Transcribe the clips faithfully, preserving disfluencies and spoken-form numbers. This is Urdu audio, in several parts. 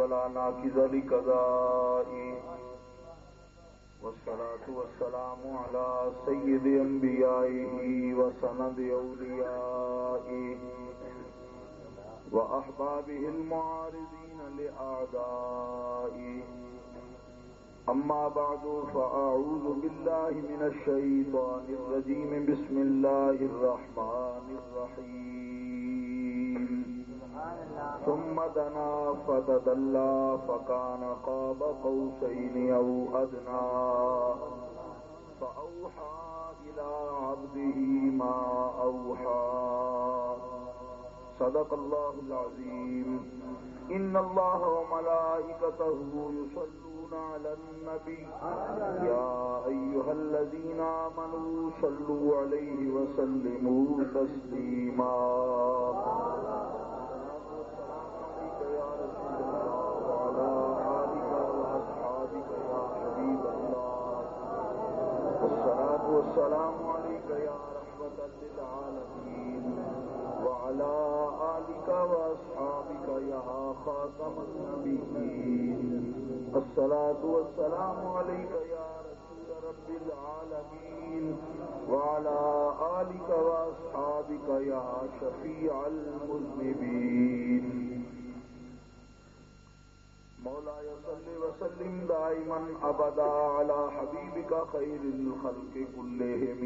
ولا ناقض لقضائه والصلاة والسلام على سيد أنبيائه وسند أوليائه وأحبابه المعارضين لأعدائه أما بعد فأعوذ بالله من الشيطان الرجيم بسم الله الرحمن الرحيم ثم دنا فتدلى فكان قاب قوسين أو أدنى فأوحى إلى عبده ما أوحى صدق الله العظيم إن الله وملائكته يصلون على النبي يا أيها الذين آمنوا صلوا عليه وسلموا تسليما يا رسول الله وعلى آلك وأصحابك يا حبيب الله والصلاة والسلام عليك يا رحمة للعالمين وعلى آلك وأصحابك يا خاتم النبيين الصلاة والسلام عليك يا رسول رب العالمين وعلى آلك وأصحابك يا شفيع المذنبين مولاي صل وسلم دائما أبدا على حبيبك خير الخلق كلهم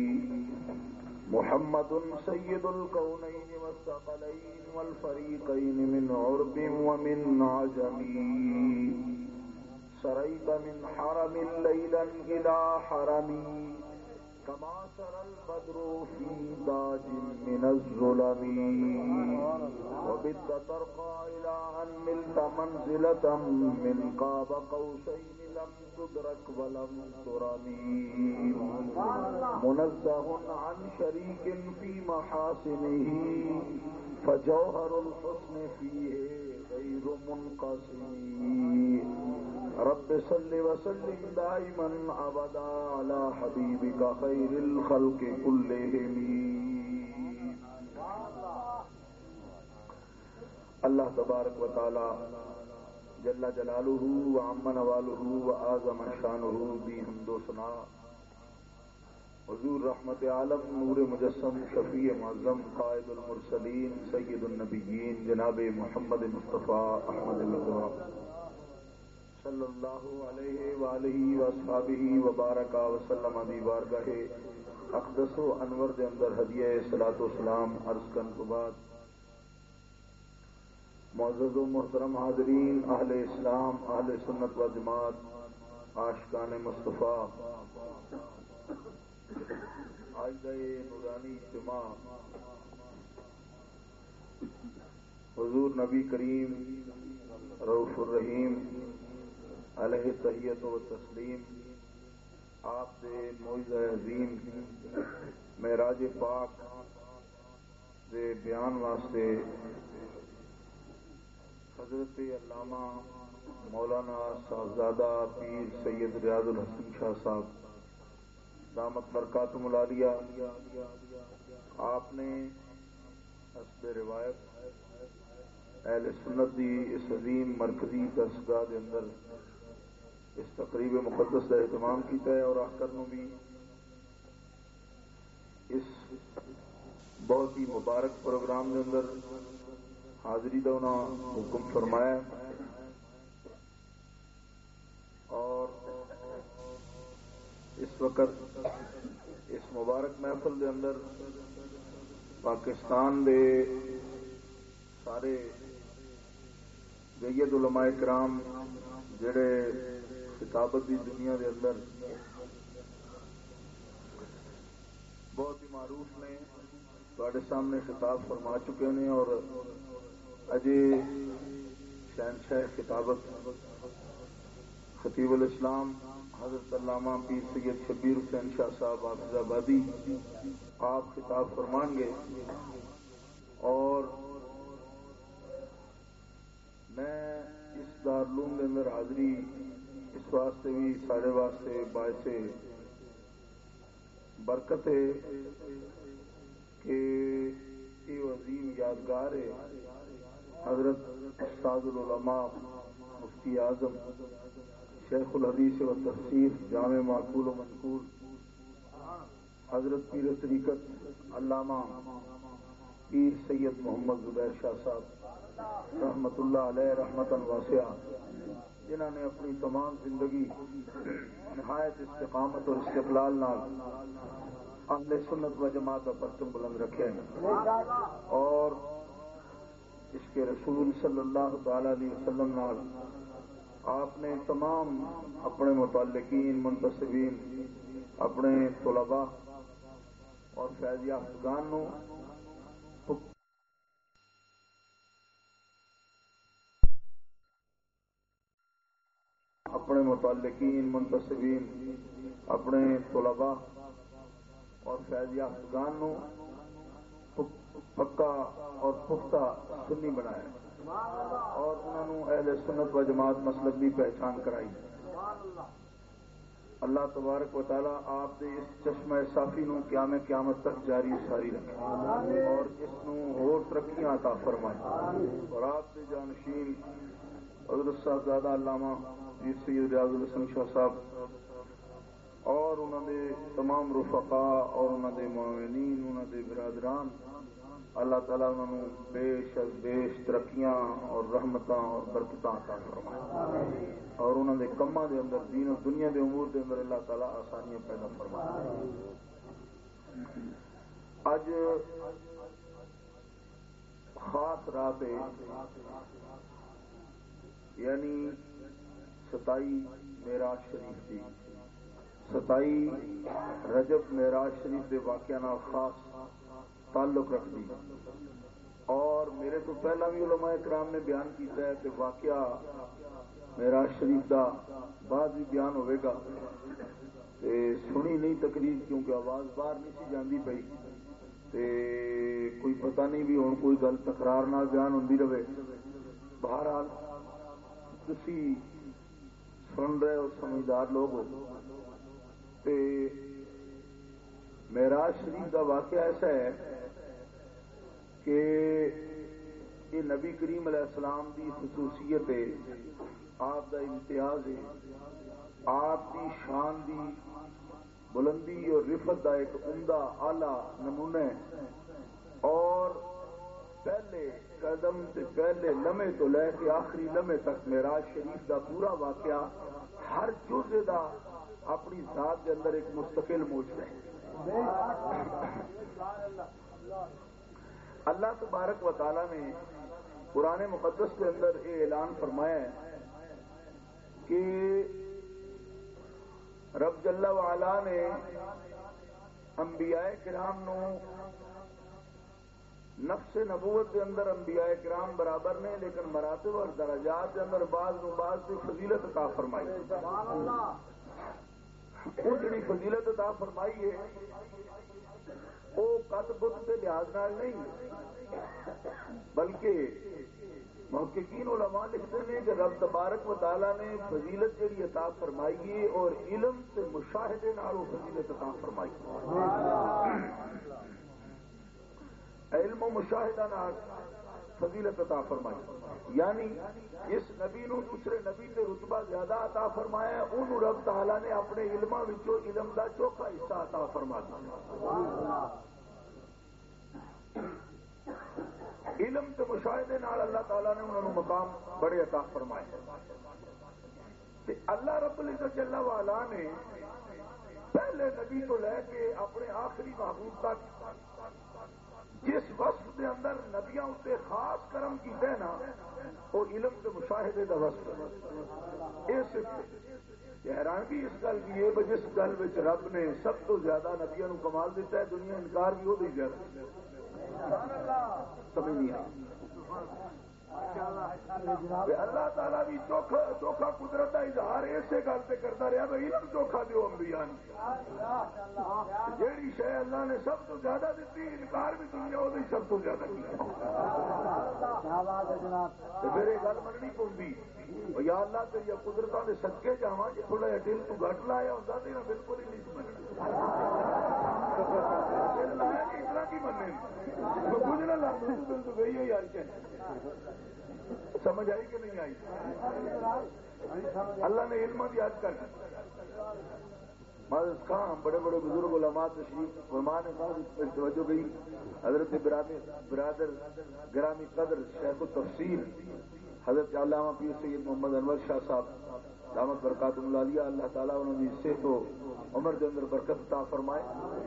محمد سيد الكونين والثقلين والفريقين من عرب ومن عجم سريت من حرم ليلا إلى حرم كما سرى البدر في داج من الظلم وبت ترقى إلى أن ملت منزلة من قاب قوسين لم تدرك ولم ترمي منزه عن شريك في محاسنه فجوهر الحسن فيه غير منقسم رب صل وسلم دائما أبدا على حبيبك خير الخلق كلهم اللہ تبارک و تعالی جل جلالہ وعم نوالہ وآزم شانہ بھی حمد و ثنا حضور رحمت عالم نور مجسم شفیع معظم قائد المرسلین سید النبیین جناب محمد مصطفیٰ احمد مصطفیٰ صلی اللہ علیہ وآلہ واصحابہ وبارک وسلم دی بارگاہ اقدس و انور دے اندر ہدیہ صلاۃ و سلام عرض کرنے کے بعد معزز و محترم حاضرین، اہل اسلام، اہل سنت و جماعت، عاشقان مصطفیٰ، آج گئے نورانی اجتماع حضور نبی کریم رؤوف الرحیم علیہ تحیت و تسلیم آپ دے موعظہ عظیم معراج پاک دے بیان واسطے حضرت علامہ مولانا صاحبزادہ پیر سید ریاض الحسن شاہ صاحب دامت برکاتہم العالیہ آپ نے حسب روایت اہل سنت دی اس عظیم مرکزی درسگاہ کے اندر اس تقریب مقدس کا اہتمام کیتا ہے اور آخر میں بھی اس بہت ہی مبارک پروگرام کے اندر حاضری کا انہوں حکم فرمایا اور اس وقت اس مبارک محفل کے اندر پاکستان دے سارے جید علماء کرام جڑے خطابت کی دنیا کے اندر بہت ہی معروف نے تواڈے سامنے خطاب فرما چکے ہیں اور اجے شہنشاہ خطابت خطیب الاسلام حضرت علامہ پیر سید شبیر حسین شاہ صاحب حافظ آبادی آپ خطاب فرمان گے اور میں اس دارالعلوم کے اندر حاضری اس واسطے بھی سارے واسطے باعث برکت ہے کہ یہ عظیم یادگار ہے حضرت استاد العلماء مفتی اعظم شیخ الحدیث و تفسیر جامع معقول و منقول حضرت پیر طریقت علامہ پیر سید محمد زبیر شاہ صاحب رحمت اللہ علیہ رحمتاً واسعہ، جنہوں نے اپنی تمام زندگی نہایت استقامت اور استقلال نال اہل سنت و جماعت کا پرچم بلند رکھے ہیں اور اس کے رسول صلی اللہ تعالی علیہ وسلم نال آپ نے تمام اپنے متعلقین منتسبین اپنے طلباء اور فیض یافتگان نو اپنے متعلقین منتسبین اپنے طلباء اور فیض یافتگان نو پکا اور پختہ سنی بنایا اور انہوں نے اہل سنت و جماعت مسلک کی پہچان کرائی۔ اللہ تبارک و تعالی آپ دے اس چشمہ صافی نو قیام قیامت تک جاری ساری رکھے اور اس نو ہور ترقیاں عطا فرمائے اور آپ دے جانشین حضرت صاحبزادہ علامہ پیر سید ریاض الحسن شاہ صاحب اور انہوں نے تمام رفقاء اور انہوں نے معاونین انہوں نے برادران اللہ تعالیٰ انہوں بیش از بیش ترقیاں اور رحمتاں اور برکتاں عطا فرمائے اور انہوں نے کماں دے اندر دین و دنیا دے امور دے اندر اللہ تعالیٰ آسانیاں پیدا فرمائے۔ اج خاص رات ہے یعنی ستائی معراج شریف دی ستائی رجب معراج شریف کے واقعہ نال خاص تعلق رکھتی اور میرے تو پہلا بھی علماء کرام نے بیان کیتا ہے کہ واقعہ معراج شریف دا بعد بھی بیان ہوئے گا تے سنی نہیں تقریر کیونکہ آواز باہر نہیں سی جاندی پئی تے کوئی پتہ نہیں بھی ہن کوئی گل تکرار نال بیان ہوندی رہے۔ بہرحال تسی سن رہے ہو سمجھدار لوگ ہو تے معراج شریف دا واقعہ ایسا ہے کہ یہ نبی کریم علیہ السلام دی خصوصیت ہے، آپ دا امتیاز ہے، آپ دی شان دی بلندی اور رفت دا ایک عمدہ اعلیٰ نمونہ ہے اور پہلے قدم سے پہلے لمحے تو لے کے آخری لمحے تک معراج شریف دا پورا واقعہ ہر جزء دا اپنی ذات کے اندر ایک مستقل موجود ہے۔ اللہ تبارک و تعالی نے قرآن مقدس کے اندر یہ اعلان فرمایا ہے کہ رب جل وعلا نے انبیاء کرام نو نفس نبوت کے اندر انبیاء کرام برابر نے لیکن مراتب اور درجات کے اندر بعض نو بعض سے فضیلت عطا فرمائی۔ وہ جڑی فضیلت عطا فرمائی ہے وہ قد بت کے لحاظ نال نہیں بلکہ محققین علماء لکھتے ہیں کہ رب تبارک و تعالیٰ نے فضیلت جڑی عطا فرمائی ہے اور علم سے مشاہدے نال وہ فضیلت عطا فرمائی علم و مشاہدہ نال فضیلت عطا فرمائی یعنی اس نبی نو دوسرے نبی سے رتبہ زیادہ عطا فرمایا ہے انہوں رب تعالیٰ نے اپنے علماں وچوں علم دا چوکھا حصہ عطا فرما دیا۔ علم کے مشاہدے نال اللہ تعالیٰ نے انہوں مقام بڑے عطا فرمائے تے اللہ رب العزت جل وعلا نے پہلے نبی تو لے کے اپنے آخری محبوب تک جس وصف دے اندر نبیاں اسے خاص کرم کیتے ہیں نا وہ علم کے مشاہدے کا وصف اس حیرانگی اس گل کی ہے جس گل وچ رب نے سب تو زیادہ نبیاں نو کمال دیتا ہے دنیا انکار بھی وہ زیادہ سمجھ نہیں آئی اللہ تعالیٰ بھی چوکھا چوکھا قدرت کا اظہار اسی گل سے کرتا رہا بھائی علم چوکھا دیو انبیاء جیڑی شے اللہ نے سب تو زیادہ دیتی انکار بھی دنیا وہ سب تو زیادہ کیا پھر یہ گل مننی پوندی یا اللہ تیری قدرتوں کے صدقے جاواں جی تھوڑا جہا دل تو گھٹ لایا ہوتا تو بالکل ہی نہیں سمجھنا اتنا کی مننے کچھ نہ لگ دل تو گئی ہے یار کیا سمجھ آئی کہ نہیں آئی؟ اللہ نے علم یاد کر ماضر خان بڑے بڑے بزرگ علماء تشریف فرمان ہے توجہ گئی حضرت برادر گرامی قدر شیخ التفسیر حضرت علامہ پیر سید محمد انور شاہ صاحب دامت برکات العالیہ اللہ تعالیٰ انہوں نے اس سے تو عمر کے اندر برکت عطا فرمائے.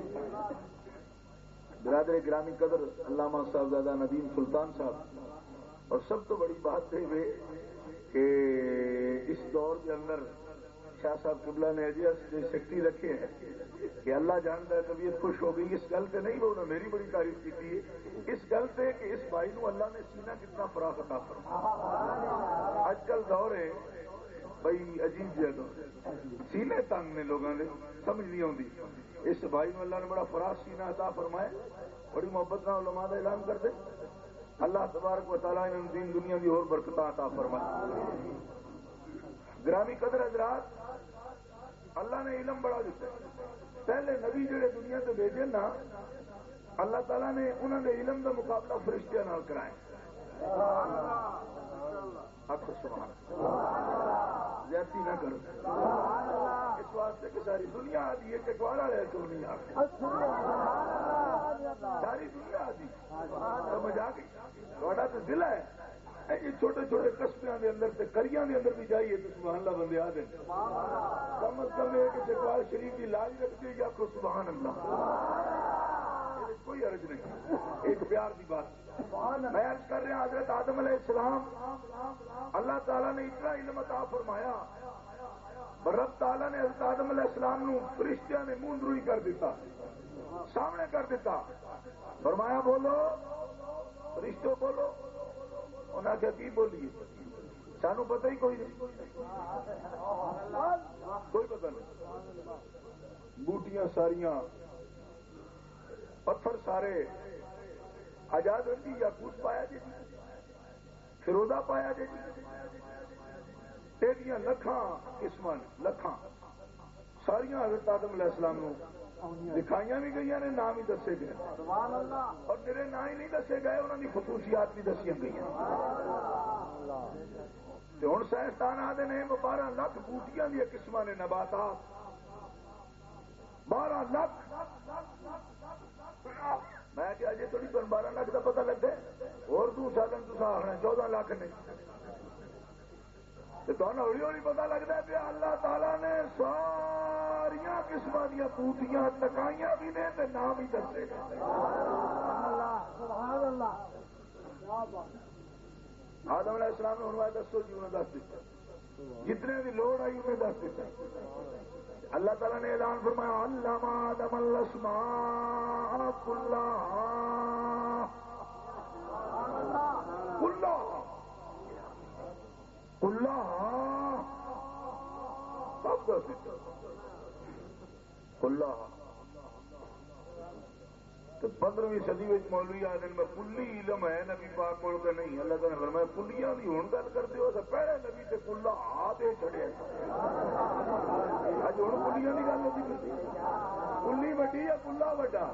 برادر گرامی قدر علامہ صاحبزادہ ندیم سلطان صاحب اور سب تو بڑی بات ہے کہ اس دور کے اندر شاہ صاحب قبلہ نے ایجیا شکتی رکھے ہیں کہ اللہ جانتا ہے طبیعت خوش ہو گئی. اس گل سے نہیں وہ انہوں نے میری بڑی تعریف کی تھی اس گل سے کہ اس بھائی نو اللہ نے سینہ کتنا فراخ عطا فرمایا. آج کل دور ہے بھائی عجیب جہ دور سینے تنگ نے لوگوں نے سمجھ نہیں آتی. اس بھائی نو اللہ نے بڑا فراخ سینہ عطا فرمایا. بڑی محبت کا علماء کا اعلان کر دے اللہ تبارک و تعالیٰ نے دین دنیا کی اور برکت عطا فرمایا. گرامی قدر حضرات اللہ نے علم بڑا دیتا ہے. پہلے نبی جڑے دنیا سے بھیجے نا اللہ تعالیٰ نے انہوں نے علم کا مقابلہ فرشتیاں نال کرائے. آخر سبحان زیادتی نہ کرو اس واسطے کہ ساری دنیا آدھی ہے چکوارا رہے تو نہیں آ ساری دنیا آدھی سمجھ آ گئی. تھوڑا تو ضلع ہے یہ چھوٹے چھوٹے قصبیاں دے اندر تے کریاں دے اندر بھی جائیے تو سبحان اللہ بندے آ دیں. کم از کم یہ کہ چکوال شریف کی لاج رکھتے یا کو سبحان اللہ کوئی عرض نہیں. ایک پیار کی بات میں عرض کر رہا ہوں حضرت آدم علیہ السلام اللہ تعالیٰ نے اتنا علم عطا فرمایا رب تعالیٰ نے حضرت آدم علیہ السلام نو فرشتیاں نے منہ روئی کر دیتا سامنے کر دیتا فرمایا بولو فرشتوں بولو. انہوں نے کیا کی بولیے سانو پتہ ہی کوئی نہیں کوئی پتہ نہیں. بوٹیاں ساریاں پتھر سارے آزاد رکھی یا کچھ پایا جی فروزہ پایا جی تیریاں لکھاں قسم لکھاں ساریاں حضرت آدم علیہ السلام نو دکھائیاں بھی گئی نے نام ہی دسے گئے اور میرے نام ہی نہیں دسے گئے انہوں کی خصوصیات بھی دسیاں گئی. ہوں سائنسدان آتے ہیں بارہ لاکھ بوٹیاں دیا قسم نے نباتات بارہ لاکھ میں کہ اجے تھوڑی تمہیں بارہ لاکھ کا پتا لگتا ہے اور دو سالن تو آخنا چودہ لاکھ نے تمہیں ہولی ہولی پتا لگتا ہے کہ اللہ تعالیٰ نے ساریا قسم دیا بوٹیاں تکائیاں بھی نے تے نام ہی دسے. آدم علیہ السلام نے ہوں دسو جی انہیں دس دیتا جتنے بھی لوڑ آئی انہیں دس دیتا. اللہ تعالیٰ نے اعلان فرمایا علم آدم الاسماء کلھا کلھا کلھا سب دس دیتا کلھا. تو پندرہویں صدی میں مولوی آدمی میں کلی علم ہے نبی پاک کو نہیں. اللہ تعالیٰ نے فرمایا کلیاں بھی ہوں گل کرتے ہو پہلے نبی سے کلا آتے چڑھے اج ہوں کلیاں کی گل ہوتی کلی وڈی یا کلا وڈا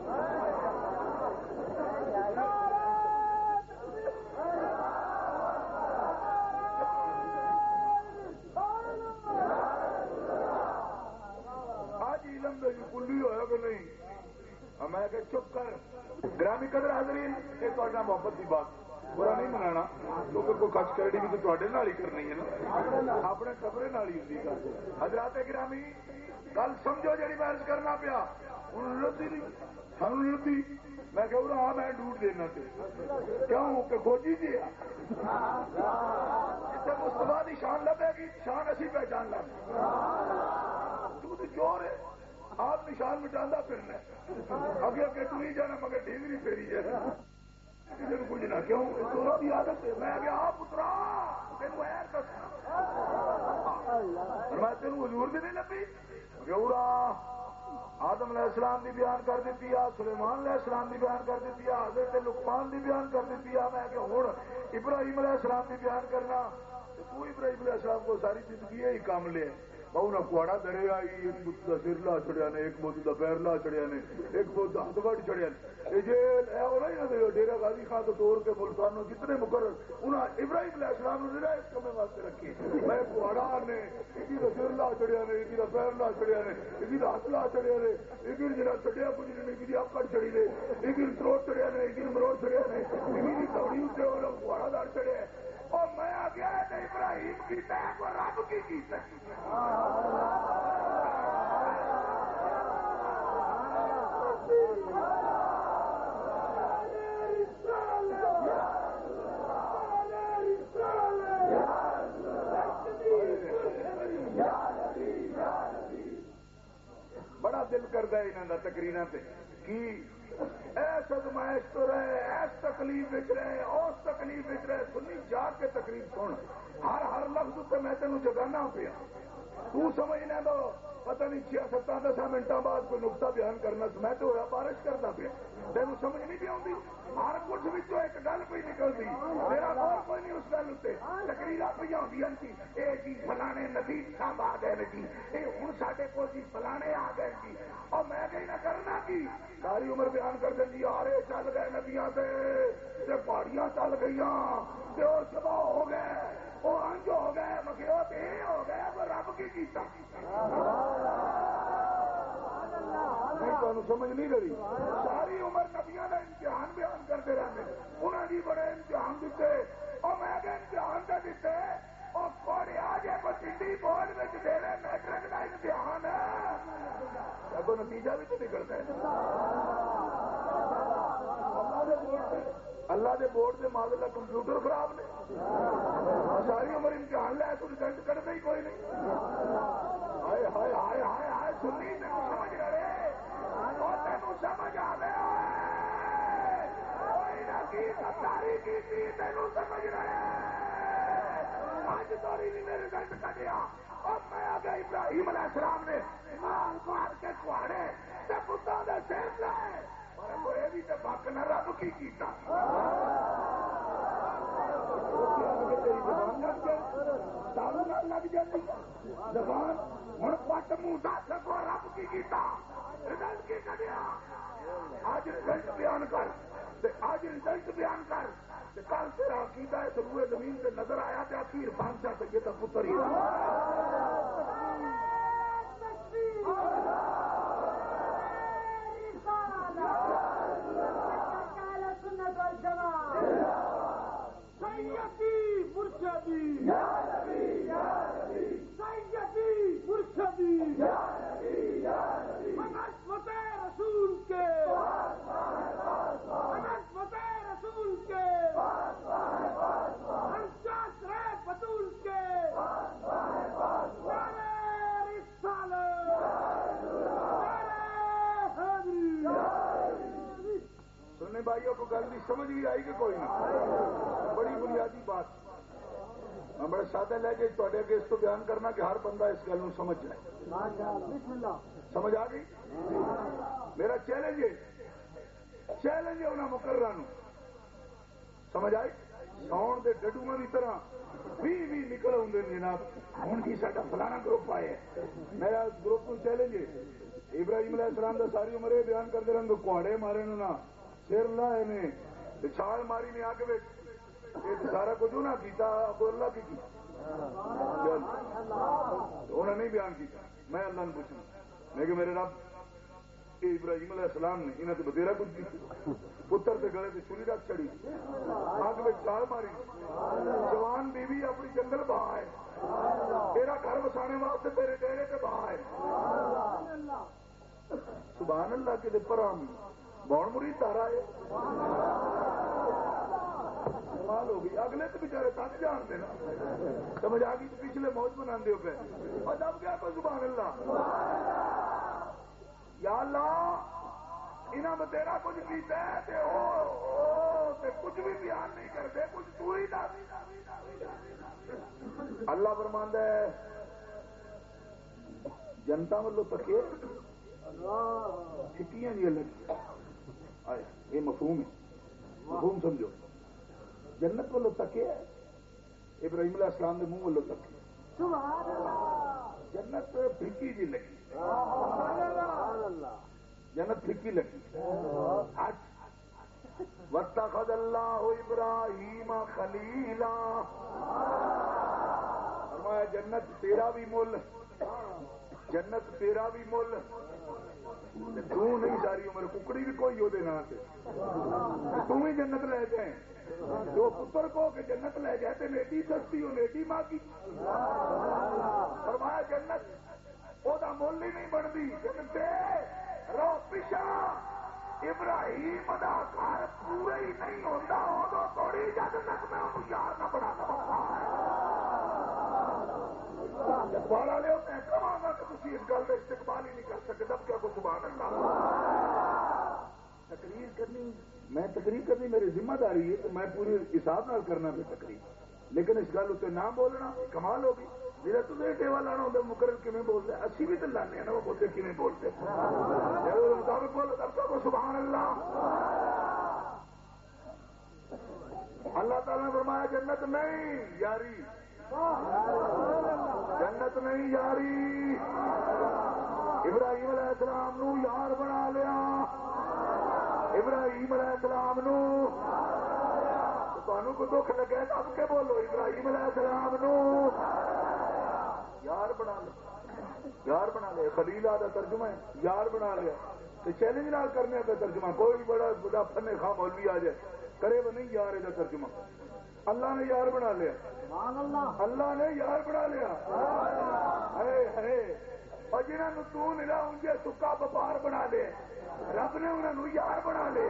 آج علم دے کلی ہوا کہ نہیں میں کہ چپ کر. گرامی قدر حاضرین ایک اور محبت کی بات برا نہیں منانا کیونکہ کوئی خرچ کرنی بھی تو تے نال ہی کرنی ہے نا اپنے کمرے نال ہی ہوتی گل. حضرات گرامی گل سمجھو جی میں عرض کرنا پیا ہوں لتی نہیں سانو لتی میں کہ آ میں ڈوٹ دینا تے کیوں کہ فوجی جی جتنے مستفا کی شان لگے گی شان اسی پہچان لگ تو چور ہے آپ نشان مٹانا پھرنا اگے اگے ٹری جانا مگر ڈیگری پھیری جانا کچھ نہ کیوں چوروں کی عادت ہے. میں گیا آپ پترا تین میں تین حضور بھی نہیں لبھی گورا آدم علیہ السلام کی بیان کر دیتی ہے سلیمان علیہ السلام کی بیان کر دیتی ہے حضرت لقمان کی بیان کر دیتی ہے. میں کہ ہوں ابراہیم علیہ السلام کی بیان کرنا تو ابراہیم علیہ السلام کو ساری زندگی ہی کام لے انہیں کواڑا درے آئی ایک بت کا سر لا چڑیا نے ایک بت کا پیر لا چڑیا نے ایک بت کا ہاتھ وڈ چڑیا نے یہ ڈیرا غازی خان تو توڑ کے ملتانوں جتنے مقرر انہیں ابراہیم علیہ السلام نے اس کمے واسطے رکھی میں کواڑا نے ایک کا سر لا چڑیا نے ایک کا پیر لا چڑیا نے ایک کا ہاتھ لا چڑیا نے ایک جنا چڑیا کچھ نے ایک اکڑ چڑی نے ایک تروڑ چڑیا نے ایک مروڑ چڑیا نے ایک توڑی اتنے وہ کواڑا دار چڑیا اور میں آ گیا ابراہیم کی تیک اور رب کی کی بڑا دل کرتا ہے انہوں کا تقریروں سے کی ایس ازمائش تو رہے ایس تکلیف بچ رہے اس تکلیف بچ رہے سنی جا کے تکلیف سن ہر ہر لفظ سے میں تینوں جگانا پیا تو سمجھنے دو پتہ نہیں چھ ستاں دساں منٹوں بعد کوئی نقطہ بیان کرنا میں تو ہوا بارش کرتا پیا تینوں سمجھ نہیں پی آتی ہر کچھ بچوں ایک گل پہ نکلتی میرا غور کوئی نہیں اس گل اتنے تقریر پہ آدی جی یہ جی فلانے ندی صاحب آ گئے جی یہ ہوں سارے کو جی فلانے آ گئے جی اور میں کہیں نہ کرنا کی ساری عمر بیان کر دیں جی آرے چل گئے ندیاں سے پہاڑیاں چل گئی سبا ہو گئے وہ انج ہو گئے مکھیو یہ ہو گئے وہ رب کی کیتا سمجھ نہیں رہی ساری عمر نبیاں کا امتحان بیان کرتے رہتے انہوں نے بڑے امتحان دیتے اور میں کہ امتحان کا دیتے اور کوڑے آ جائے کو چنڈی بورڈ میں دے رہے میٹرک کا امتحان ہے اب نتیجہ بھی تو نکلتا ہے اللہ دے بورڈ سے ماضلہ کمپیوٹر خراب نے ساری عمر امتحان لے تو رزلٹ کرتے ہی کوئی نہیں ہائے ہائے ہائے ہائے ہائے سنی تینوں سمجھ رہے اور تینوں سمجھ آ گیا کوئی نہ کی ستاری کی تھی تینوں سمجھ رہے آج توری نہیں میرے رزلٹ کٹیا اور میں آ گیا ابراہیم علیہ السلام نے مار مار کے کھواڑے تے پتاں دے سر لائے اور یہ بھی تو بک نہ رب کی کیتا لگ جاتی زبان ہوں پٹ منہ دس سکو رب کی کیتا رزلٹ کی کٹیا آج رزلٹ بیان کر آج رزلٹ بیان کر کل تیرا عقیدہ ہے روئے زمین سے نظر آیا تو اخیر بادشاہ سے یہ تو پتر ہی سیدی مرشدی سیدی مرشدی نسبت رسول کے نسبت رسول کے انچاس رے بطول کے نعرہ رسالت نعرہ حیدری سننے بھائیوں کو گل بھی سمجھ بھی آئی کہ کوئی نہیں بڑی بنیادی بات میں بڑے سادہ لے کے تے اگے اس کو بیان کرنا کہ ہر بندہ اس گل سمجھ جائے سمجھ آ گئی میرا چیلنج ہے چیلنج ہے انہیں مقررہ سمجھ آئی ساؤن کے ڈڈو کی طرح بھی بھی نکل آدھے جناب ہوں جی سا فلانا گروپ آیا میرا گروپ کو چیلنج ہے ابراہیم علیہ السلام کا ساری عمر یہ بیان کرتے رہے کواڑے مارے نہ سر لائے نے چھال ماری نے آ کے سارا کچھ نہ کیتا ابو اللہ کی کی انہوں نے نہیں بیان کیا میں اللہ نے پوچھنا میں کہ میرے رب ابراہیم علیہ السلام نے انہیں تو بدیرا کچھ کی پتر کے گلے سے چھری رکھ چڑی آگ میں چھال ماری جوان بیوی اپنی جنگل بہا ہے تیرا گھر بسانے واسطے تیرے ڈیرے کے بہا ہے سبحان اللہ کے پر ہم بون مرید تارا ہے کمال ہو گئی اگلے تو بچارے تک جانتے نا سمجھ آ گئی تو پچھلے موج بنا دے پہ اور جب کیا کوئی سبحان اللہ یا اللہ انہوں نے تیرا کچھ پیتا ہے کچھ بھی بیان نہیں کرتے کچھ تو ہی نہ اللہ فرماندا ہے جنتا والوں تکے چھٹیاں نہیں لگی آیا یہ مفہوم ہے مفہوم سمجھو جنت والوں تکے ابراہیم علیہ السلام کے منہ والوں تکے جنت پھیکی جی لگی، جنت پھیکی لگی. واتخذ اللہ ابراہیم خلیلا، فرمایا جنت تیرا بھی مل، جنت تیرا بھی مل. تو نہیں ساری عمر ککڑی بھی کوئی ہو دینا تم ہی جنت لے جائیں. جو پتر کو کہ جنت لے جاتے نیٹی سستی ہو نیٹی ماں کی. فرمایا جنت وہ مل ہی نہیں بنتی. جنت رو پیچھا ابراہیم دا گھر پورا ہی نہیں ہوتا ادو تھوڑی جد تک میں انہوں یار نہ بنا بالا لے میں کہاں گا کہ تھی اس گل کا استقبال ہی نہیں کر سکتے. تب کیا کچھ سبحان اللہ. تقریر کرنی میں تقریر کرنی میری ذمہ داری ہے تو میں پورے حساب نال کرنا میں تقریر. لیکن اس گل اتنے نہ بولنا کمال ہوگی. میرا تو ٹیوا لانا ہوتا مقرر کیون بولتے اسی بھی تو لانے ہیں نا وہ بولتے کیون بولتے مطابق بولو تب تک سبحان اللہ. اللہ تعالیٰ نے فرمایا جنت نہیں یاری، جنت نہیں یاری. ابراہیم علیہ السلام نو یار بنا لیا، ابراہیم علیہ السلام نو تمہوں کو دکھ لگے دب کے بولو ابراہیم علیہ السلام نو یار بنا لیا، یار بنا لیا. خلیلا کا ترجمہ ہے یار بنا لیا. تو چیلنج نہ کرنے کا ترجمہ کوئی بڑا بڑا فن خواہ مولوی آ جائے کرے وہ نہیں یار کا ترجمہ. اللہ نے یار بنا لیا، اللہ نے یار بنا لیا. اور جنہوں تو ملا انجے سکا وپار بنا لے رب نے انہوں یار بنا لے،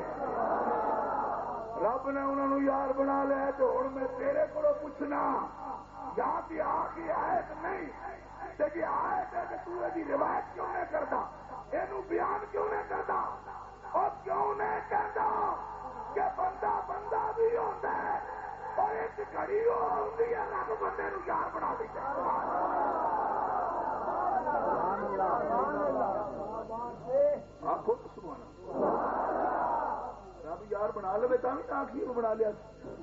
رب نے انہوں یار بنا لیا. تو ہوں میں تیرے کو پوچھنا یہاں کی آ کے آئے نہیں جی آئے تھے کہ تو یہ روایت کیوں نہیں کرتا، یہ بیان کیوں نہیں کرتا، اور کیوں نہیں کہتا کہ بندہ بندہ بھی ہوتا ہے اور ایک گھڑی ہوتی ہے رب بندے نو یار بنا دیتا آپ خود سبحان رب یار بنا لے تا بھی آخری بنا لیا.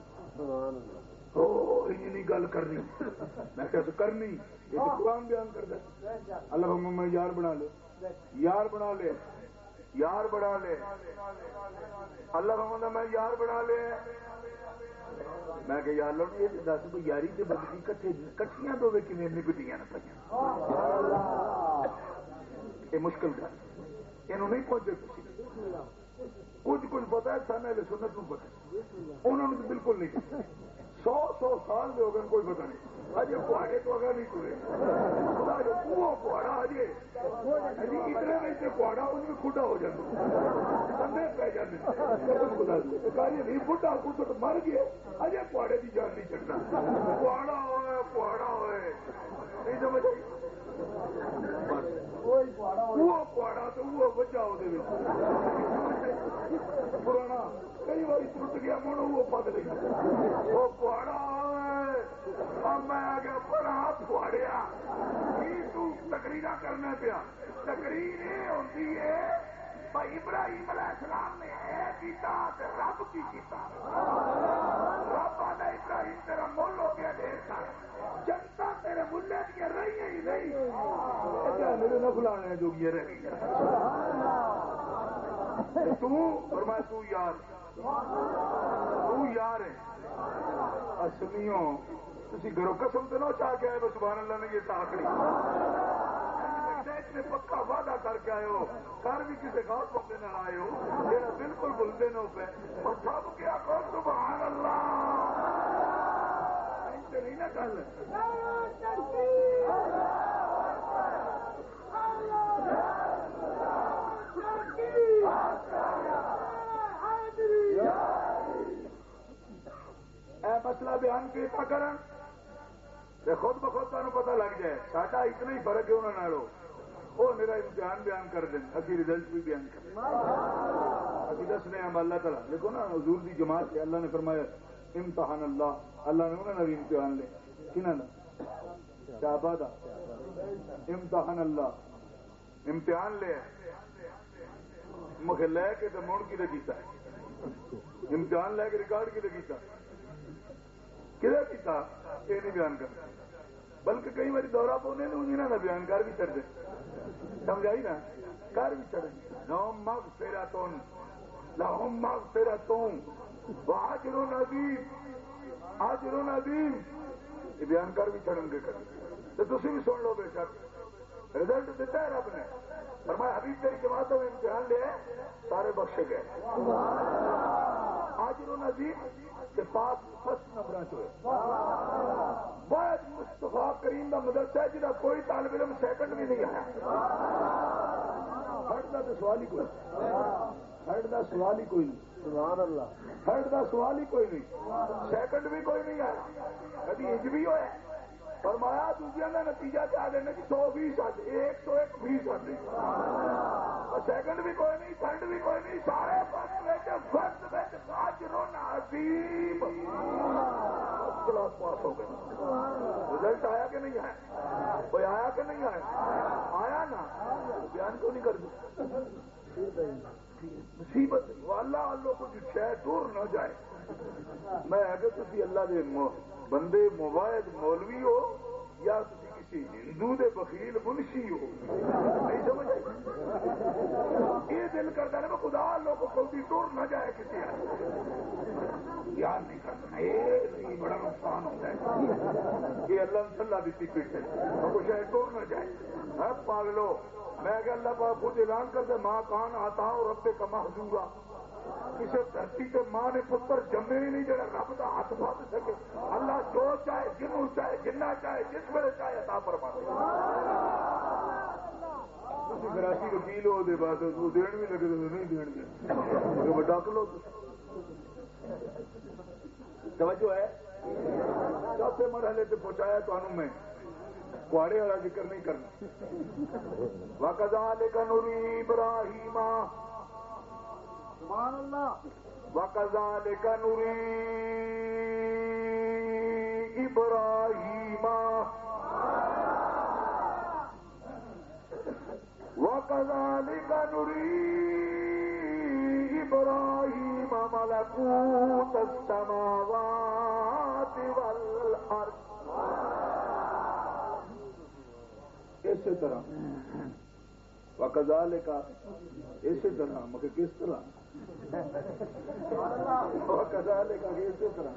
نہیں گل کرنی میں کیسے کرنی یہ تو قرآن بیان کر دے. اللہ میں یار بنا لے، یار بنا لے، یار بنا لے. اللہ محمد میں یار بنا لے. میں کہ یار لوگ یہ دس کوئی یاری سے بدلی کٹھے کٹھیاں دو کھے نبٹیاں نہ پہ یہ مشکل گل یہ نہیں پہنچے. کچھ کچھ پتا ہے سن اہل سنت کو پتا انہوں نے بالکل نہیں. سو سو سال دے ہو گئے کوئی پتا نہیں. اجے پہاڑے تو اگر نہیں ٹرے پہاڑا اجے اتنے میں پہاڑا ان میں کھڈا ہو جاتا بندے پہ جاتے نہیں بڑھا کچھ مر گئے اجے پہاڑے کی جان نہیں چڑھنا. پہاڑا ہوئے پہاڑا ہوئے نہیں سمجھ وہ پہاڑا تو وہ بچا پرانا کئی بار ٹوٹ گیا من وہ پت نہیں وہ پہاڑا میں آ گیا بڑا پہاڑیا تقریر کرنا پیا. تقریر یہ ہوتی ہے بھائی ابراہیم علیہ السلام نے یہ کیتا رب کی کیتا. رب آتا ابراہیم تیرا مول ہو گیا ڈھیر سارا جنتا تیرے ملے دیا رہی ہی نہیں میرے نہ بلانے جو یہ رہی تو اور میں تو یار تو یار ہے اسمیوں تھی گھروں قسم تو نہ چاہ کے آئے بس سبحان اللہ نے یہ تاخری نے پکا وعدہ کر کے آئے ہو گھر بھی کسی خاص بندے نہ آئے ہو میرا بالکل بھولتے نہ پہ اور سب کیا کو سبحان اللہ نہیں نہ کل اے مسئلہ بیان کیتا کرن خود بخود تمہیں پتا لگ جائے ساڈا اتنا ہی فرق ہے انہوں نے وہ میرا امتحان بیان کر دیں ابھی رزلٹ بھی بیان کر ابھی دسنے ہم اللہ تعالیٰ دیکھو نا حضور دی جماعت سے اللہ نے فرمایا امتحان اللہ اللہ نے انہوں نے بھی امتحان لے کنہوں نے شہبادہ امتحان اللہ امتحان لے مجھے لے کے تو موڑ کی کیتا امتحان لے کے ریکارڈ کی کیتا کدھر کیتا یہ نہیں بیان کرتا بلکہ کئی بار دورہ پونے نے انہیں نہ بیان کر بھی چڑھ دے سمجھائی نا کر بھی چڑھ لہم مغفرتن لہم مغفرتن واجر عظیم اجر عظیم یہ بیان کر بھی چڑھن گے کر تو تسی بھی سن لو بے شک رزلٹ دیتا ہے رب نے فرمایا حبیب تیری جماعتوں میں امتحان لے سارے بخشے گئے اجر عظیم کے پاس فسٹ نمبر ہوئے بعد مصطفیٰ کریم کا مدرسہ ہے جہاں کوئی طالب علم سیکنڈ بھی نہیں آیا ہٹ کا تو سوال ہی کوئی ہٹ کا سوال ہی کوئی نہیں سبحان اللہ ہٹ کا سوال ہی کوئی نہیں سیکنڈ بھی کوئی نہیں آیا کبھی انج بھی ہوا فرمایا دوسرے کا نتیجہ کیا دینا کہ سو فیصد ایک سو ایک فیصد سیکنڈ بھی کوئی نہیں تھرڈ بھی کوئی نہیں سارے فرسٹ فرسٹ عظیم کلاس پاس ہو گئے رزلٹ آیا کہ نہیں آیا کوئی آیا کہ نہیں آیا آیا نا بیان کیوں نہیں کر دوں مصیبت اللہ اللہ کو جو شہ دور نہ جائے میں اگر تھی اللہ دے بندے مواعد مولوی ہو یا کسی ہندو دے بخیل منشی ہو نہیں سمجھ یہ دل کرتا ہے خدا لوگ کوئی ٹور نہ جائے کسی یاد نہیں کرنا یہ بڑا نقصان ہوتا ہے یہ اللہ صلاح دیتی پیچھے کچھ ہے ٹور نہ جائے پاگلو میں کہ اللہ پاک خود اعلان کر دے ماں کان آتا ہوں رب کا محضورا کسی دھرتی سے ماں نے پتر جمے ہی نہیں جڑا رب کا ہاتھ پھاڑ سکے اللہ جو چاہے جنوں چاہے جنہ چاہے جس ویلے چاہے عطا فرما دے گراسی وکیل ہو دے بات وہ دین بھی لگے تو نہیں دین گے بڑا کلو توجہ ہے چوتھے مرحلے سے پہنچایا تو انہوں میں کوڑے والا ذکر نہیں کرنا وَكَذَلِكَ نُرِي إِبْرَاهِيمَ وَكَذَلِكَ نُرِي إِبْرَاهِيمَ وَكَذَلِكَ نُرِي إِبْرَاهِيمَ مَلَكُوتَ السَّمَاوَاتِ وَالْأَرْضِ اسی طرح وَكَذَلِكَ اسی طرح مگر کس طرح وَكَذَلِكَ اسی طرح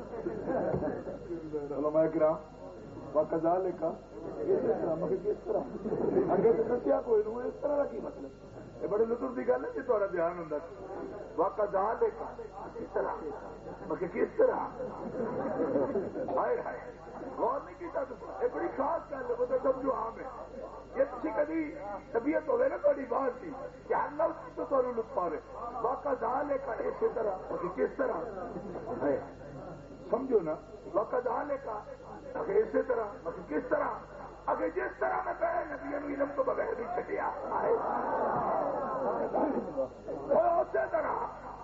علماء کرام وَكَذَلِكَ اسی طرح مگر کس طرح اگر تو دسیا کوئی نہیں اس طرح کا کی مطلب یہ بڑے لطف کی گل ہے جی تھوڑا دھیان ہوتا وَكَذَلِكَ اس طرح مگر کس طرح ہائے ہائے غور نہیں کیتا تو یہ بڑی خاص گل ہے وہ تو سمجھو عام ہے یہ تھی کبھی طبیعت ہوئے نا تھوڑی بات تھی کہ اللہ اس تو تھوڑی لطف پا رہے واقع ڈالے کا اسی طرح کس طرح سمجھو نا واقع ڈالے کا اگر اسی طرح کس طرح اگر جس طرح میں کہے نبی علم تو بغیر بھی چٹیا اسی طرح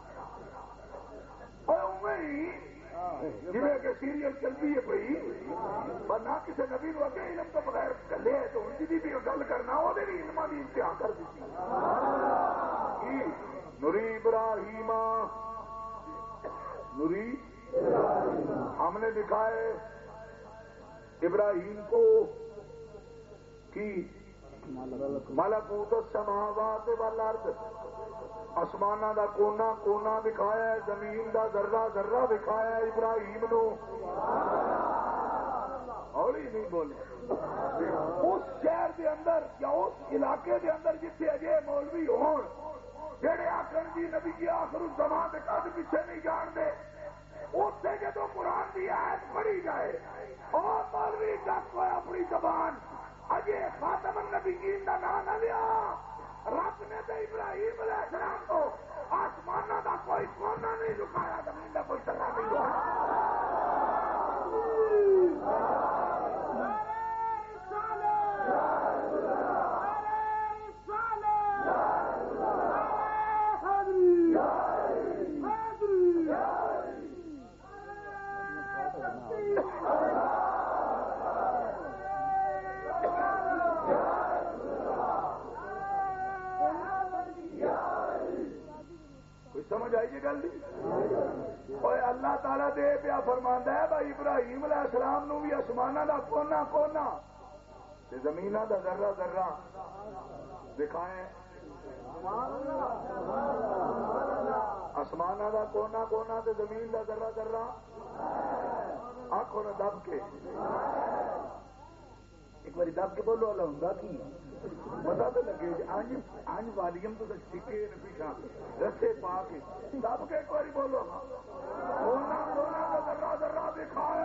جی کہ سیریل چلتی ہے بھائی پر نہ کسی نبی کو اگے علم تو بغیر گلے ہے تو ان کی بھی گل کرنا وہ بھی علم کی انتہا کر دیتی نوری ابراہیم نوری ہم نے دکھائے ابراہیم کو کی ملکوت السماوات والارض آسمانہ دا کونا کونا دکھایا ہے زمین دا ذرہ ذرہ دکھایا ہے ابراہیم نو اور ہی نہیں بولے اس شہر دے اندر یا اس علاقے دے اندر جتنے اجے مولوی ہون جڑے آخر جی نبی جی آخر اس زمان دے قد پیچھے نہیں جان دے اسے جدو قرآن کی آیت پڑھی جائے اور مولوی تک کوئی اپنی زبان اجے خاتم النبیین دا نام نہ لیا رب نے تو ابراہیم علیہ السلام کو آسمان کا کوئی کونا نہیں لکایا زمین کا کوئی طرح نہیں ہوا سمجھ آئیے گل اور اللہ تعالیٰ دے پیا فرماندا ہے بھائی ابراہیم علیہ السلام نو بھی آسمانہ دا کونا کونا زمین دا ذرہ ذرہ دکھائیں، آسمان دا کونا کونا تے زمین دا ذرہ ذرہ آنکھوں نے دب کے ایک باری دب کے بولو اللہ ہوں گا کی پتا تو لگے آج آج والیم تو سکے پیچھا رسے پا کے دب کے ایک باری بولو کونا کونا کا ذرہ ذرہ دکھائے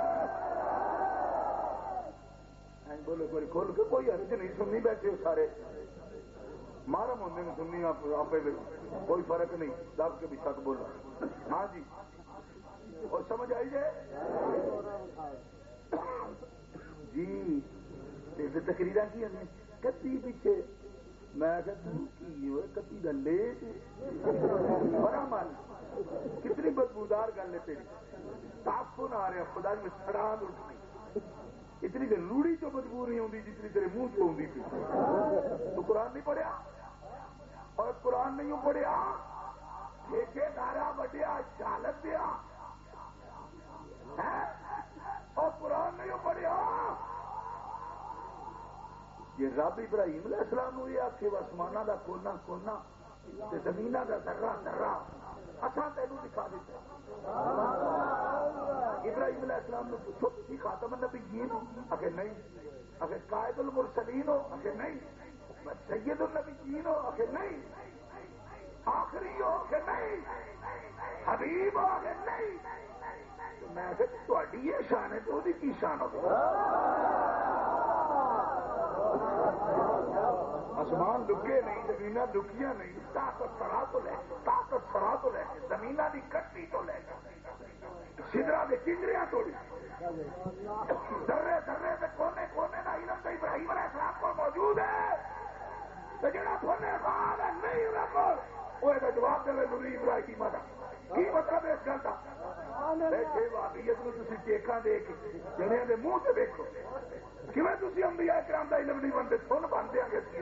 بولو ایک باری کھول کے کوئی حرج نہیں، سننی بیٹھے ہو سارے مارم ہوندے میں سننی آپ کوئی فرق نہیں، دب کے بھی ساتھ بولو ہاں جی اور سمجھ آئی جائے جی تقریر کی ہمیں کتی پیچھے میں کتی گلے بڑا من کتنی بدبودار گل ہے تیری تاپن آ رہا خدا میں سڑان اٹھنی اتنی دیر روڑی چو بدبو نہیں ہوتی جتنی تیرے منہ چ ہوتی تھی تو قرآن نہیں پڑھیا اور قرآن نہیں پڑھیا ٹھیکے دارا بڑھیا جالت دیا اور قرآن نہیں پڑھیا یہ رب ابراہیم علیہ السلام یہ آخے آسمانہ دا کونا کونا زمینہ دا ذرہ ذرہ اچھا تینوں دکھا دیتا ابراہیم علیہ السلام نے پوچھو تھی خاتم النبیین ہو اگر نہیں، اگر قائد المرسلین ہو اگر نہیں، سید النبیین ہو اگر نہیں، آخری ہو اگر نہیں، حبیب ہو اگر نہیں، تو میں کہ تھوڑی یہ شان ہے تو کی شان ہو آسمان دکے نہیں، زمینہ دکیاں نہیں، طاقت سرا تو لے طاقت سرا تو لے زمینہ دی کٹی تو لے سدرا دے کنجریاں توڑی ذرے ذرے دے کونے کونے کا علم تو ابراہیم علیہ السلام کو موجود ہے تو جڑا تھوڑے بعد نہیں رکھو وہ جواب دے نوری ابراہیم دا کی مطلب اس گل کا بیٹھے واقعیت میں تسی ٹیکاں دے کے جنیاں دے منہ تے دیکھو کیویں تسی انبیاء کرام دا علم نہیں بنتے سن بنتے ہیں کہ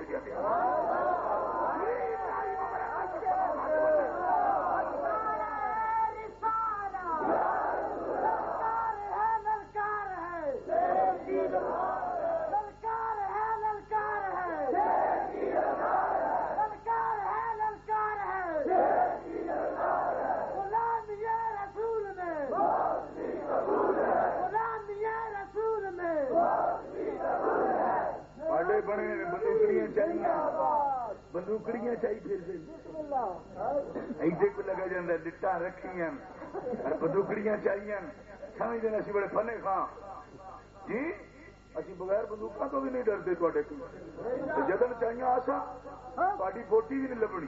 بنے بندوکڑیاں چاہیے بندوکڑیاں چاہیے پھر ایسے کو لگا جاتا لٹا رکھیاں بندوکڑیاں چاہیے سمجھتے ہیں اسی بڑے فنے خاں جی اسی بغیر بندوقوں تو بھی نہیں ڈرتے تے کو جدن چاہیے آسا تاری بوٹی بھی نہیں لبنی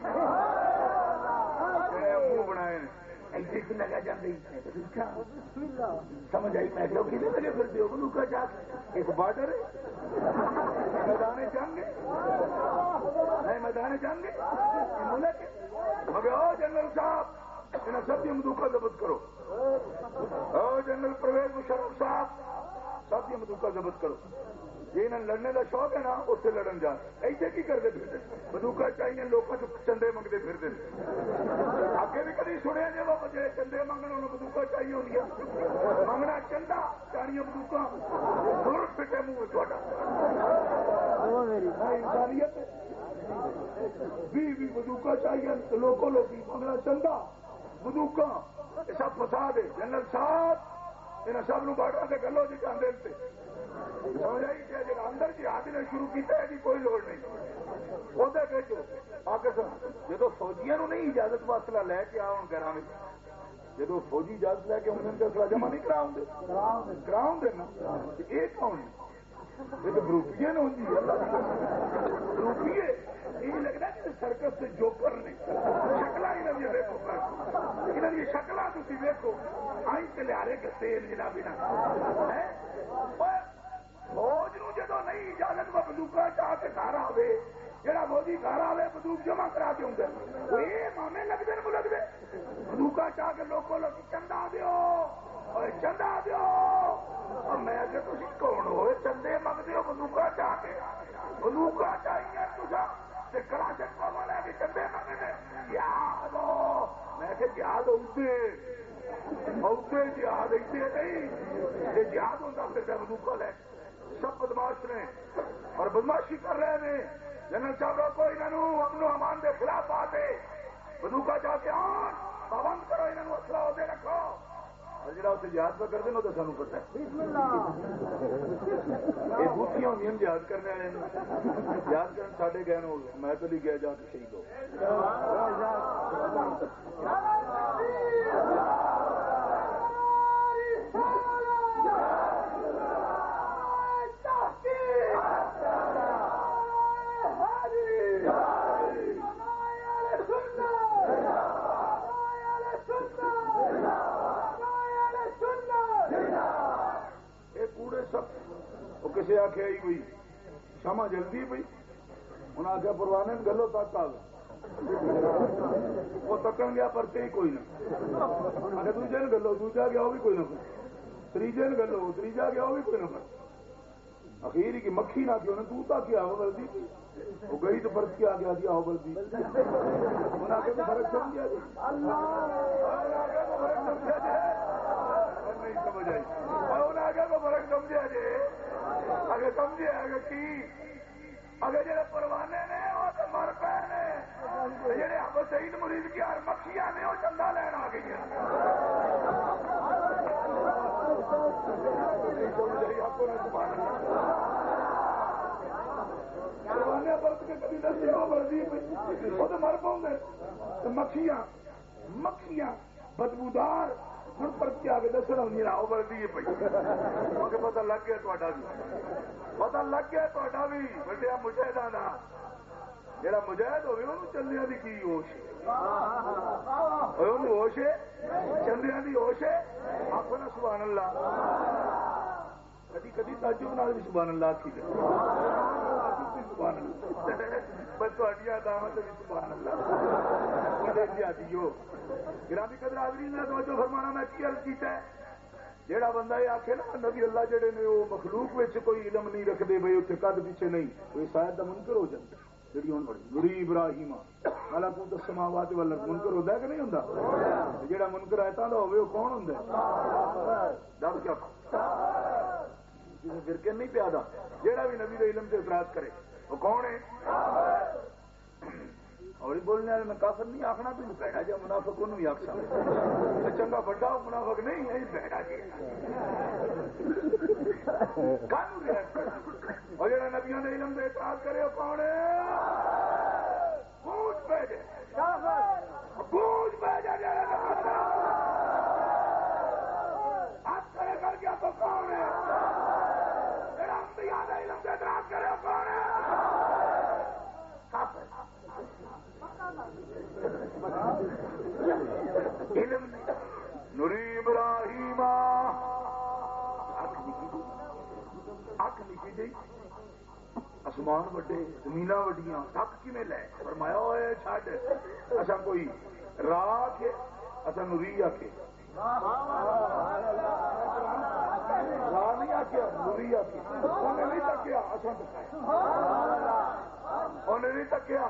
منہ بنائے ایسے کو لگا جاتے سمجھ آئی میں کیوں کتنے لگے پھر دو بندوقہ جا ایک بارڈر ہے میدان جنگ نہیں میدان جنگ ملک مگر او جنرل صاحب انہیں سب کی بندوقہ ضبط کرو او جنرل پرویز مشرف صاحب سب کی بندوقہ ضبط کرو یہ انہیں لڑنے کا شوق ہے نا اس سے لڑن جا ایسے کی کرتے پھرتے بندوقہ چاہیے لوگوں کو چندے منگتے پھرتے آگے بھی کبھی سنیا جی وہ جی چندے منگنے انہوں بندوقہ چاہیے ہونی منگنا چندہ چاہیے بندوقہ دور پٹے منہ تھوڑا انسانیت بھی بھی بندوقہ چاہیے لوگوں لوگ منگنا چندہ بندوقہ یہ سب فساد ہے جنرل صاحب انہیں سب نو باٹا کے گلو جی چاہتے تھے سمجھ آئی کہ اندر جہاد نے شروع کیا ہے کوئی لوڑ نہیں وہ بیچو آ کے سن جب فوجیاں نہیں اجازت واسطہ لے کے آؤ گھر میں جب فوجی اجازت لے کے آؤں گے تو جمع نہیں کراؤں گے کراؤں گے نا یہ کون یہ تو گروپیے نے ہوتی گروپیے یہ لگتا ہے کہ سرکس سے جوکر نے شکل یہ دیکھو انہوں یہ شکل تھی دیکھو آئی سے لیا رہے کہ تیل جناب فوج نو جدو نہیں اجازت میں بندوقہ چاہ کے گھر آئے جہاں فوجی گھر آئے بندوق جمع کرا کے آؤں یہ مامے لگتے ہیں لگتے بندوقہ چاہ کے لوگوں لوگ چندہ دیو اور چندہ دیو اور میں کہ تھی کون ہوئے چندے منگتے ہو بندوقہ چاہ کے بندوقہ چاہیے تصا کڑا چکا والا کے چندے منگنے یاد ہو میں کہ یاد ہوتے ہوتے جہاد ایسے نہیں یہ جہاد ہوتا پھر بندوقہ لے سب بدماش نے اور بدماشی کر رہے ہیں. جنرل صاحب روکو انہوں امن و امان کے خلاف بات ہے. بندوقہ جا کے آن پابند کرو انہوں اسلحہ عہدے رکھو. اور جڑا اسے جہاد پہ کر دینا تو سانو پتہ ہے یہ بوتیاں ہوئی جہاد کرنے والے جہاد کرنے ساڈے گئے نو میں تو نہیں گیا جا کے شہید ہو. کسی آخیا ہی بھائی شامہ جلدی پی انہیں آخیا پروانے گلو تک آ گیا وہ تکن گیا پرتے ہی کوئی نہ آگے دوجے نے گلو دوجا گیا وہ بھی کوئی نہ تیجے نے گلو تیجا گیا وہ بھی کوئی نہ اخیر کی مکھی نہ کی انہیں تو تک کیا وہ بلدی تھی وہ گئی تو پرت کیا گیا دیا وہ بلدی انہیں آگے تو فرق سمجھا جی نہیں سمجھ آئی انہیں آگے تو فرق سمجھا جی اگر سمجھے اگر کی اگر جڑے پروانے نے وہ تو مر پے نے جڑے اب شہید مرید کی ہر مکھیاں نے وہ چندہ لین آ گئی پروانے برت کے کبھی دسی وہ مرضی وہ تو مر پاؤں گے. مکھیاں مکھیاں بدبودار ہوں پر کیا کے دسنا ہوں آؤ بردی پی پتا لگ گیا تا بھی پتا لگ گیا تا بھی بڑھیا مجاہدہ کا جہاں مجاہد ہوگی وہ چندیاں کی کی ہوش ہوش ہے چندیاں کی ہوش ہے آپ نا سبحان اللہ کدی کدی تعجب نال بھی سبحان اللہ آخی سبحان اللہ بس تھوڑی دعوت بھی سبحان اللہ دیو گرامی قدر حاضرین نے توجہ فرمانا میں کی عرض کیتا ہے جیڑا بندہ یہ آخے نا نبی اللہ جڑے نے وہ مخلوق میں کوئی علم نہیں رکھتے بھائی اتنے قد پیچھے نہیں تو اس آیت کا منکر ہو جاتا جی ہوں نوری ابراہیم ملکوت السماوات والارض منکر ہوتا ہے کہ نہیں ہوتا جیڑا منکر آیتاں دا ہوے وہ کون ہوندا ہے دب کیا کسی فرقے نہیں پیادا جیڑا بھی نبی دے علم سے اعتراض کرے وہ کون ہے اور بولنے والے میں کافر نہیں آخنا بھی بیٹھا جا منافق انہوں بھی آخ سکتا چنگا بڑا منافق نہیں ہے بیٹھا جی اور جڑا نبیوں کے علم سے اعتراض کرے وہ کون ہے گونج پہ جائے گونج پہ جائے آپ کھڑے کر گیا تو کون ہے جڑا انبیاء کے علم سے اعتراض کرے وہ کون ہے علم نوری ابراہیم اک نکی جی آسمان وڈے زمین وڈیاں تک کیویں لے فرمایا ہوئے چھڈ اچھا کوئی راہ کے اچھا نوری آ کے راہ نہیں آخیا نوری آ کے انہیں نہیں تکیا اصا دکھایا انہیں نہیں تکیا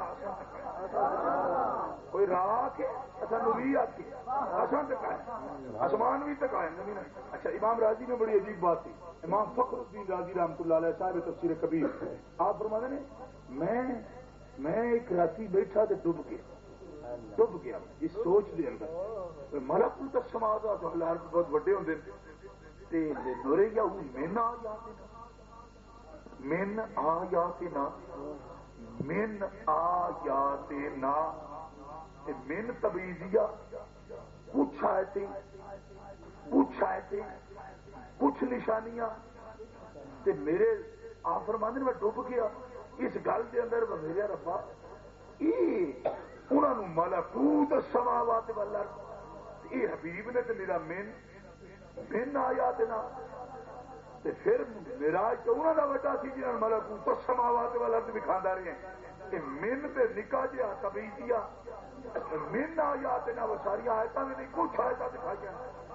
کوئی راہ کے اچھا نوری آ کے اصا دکھایا آسمان بھی تکایا زمین. اچھا امام راضی میں بڑی عجیب بات تھی. امام فخر الدین راضی رحمۃ اللہ علیہ صاحب تفسیر کبیر آپ فرماتے ہیں میں میں ایک راتی بیٹھا تو ڈب گیا ڈب گیا اس سوچ دے اندر ملکوت السماوات والارض بہت بڑے ہوندے تے نورے یا من آ جاتے من آ جاتے نا من آ جاتے نا من تبیزیا کچھ آیتیں کچھ آیتیں کچھ نشانیاں تے میرے آپ فرماندے میں ڈب گیا اس گل دے اندر میرے ربا یہ انہوں ملکوت السماوات والارض یہ حبیب نے تو میرا من من آیا نا پھر معراج تو انہوں کا وڈا سی جنہوں نے ملکوت السماوات والارض بھی کھانا رہے ہیں کہ من تے نکا جہا تبیزیا من آیا نا وہ ساری آیتیں بھی نہیں کچھ آیتیں دکھائی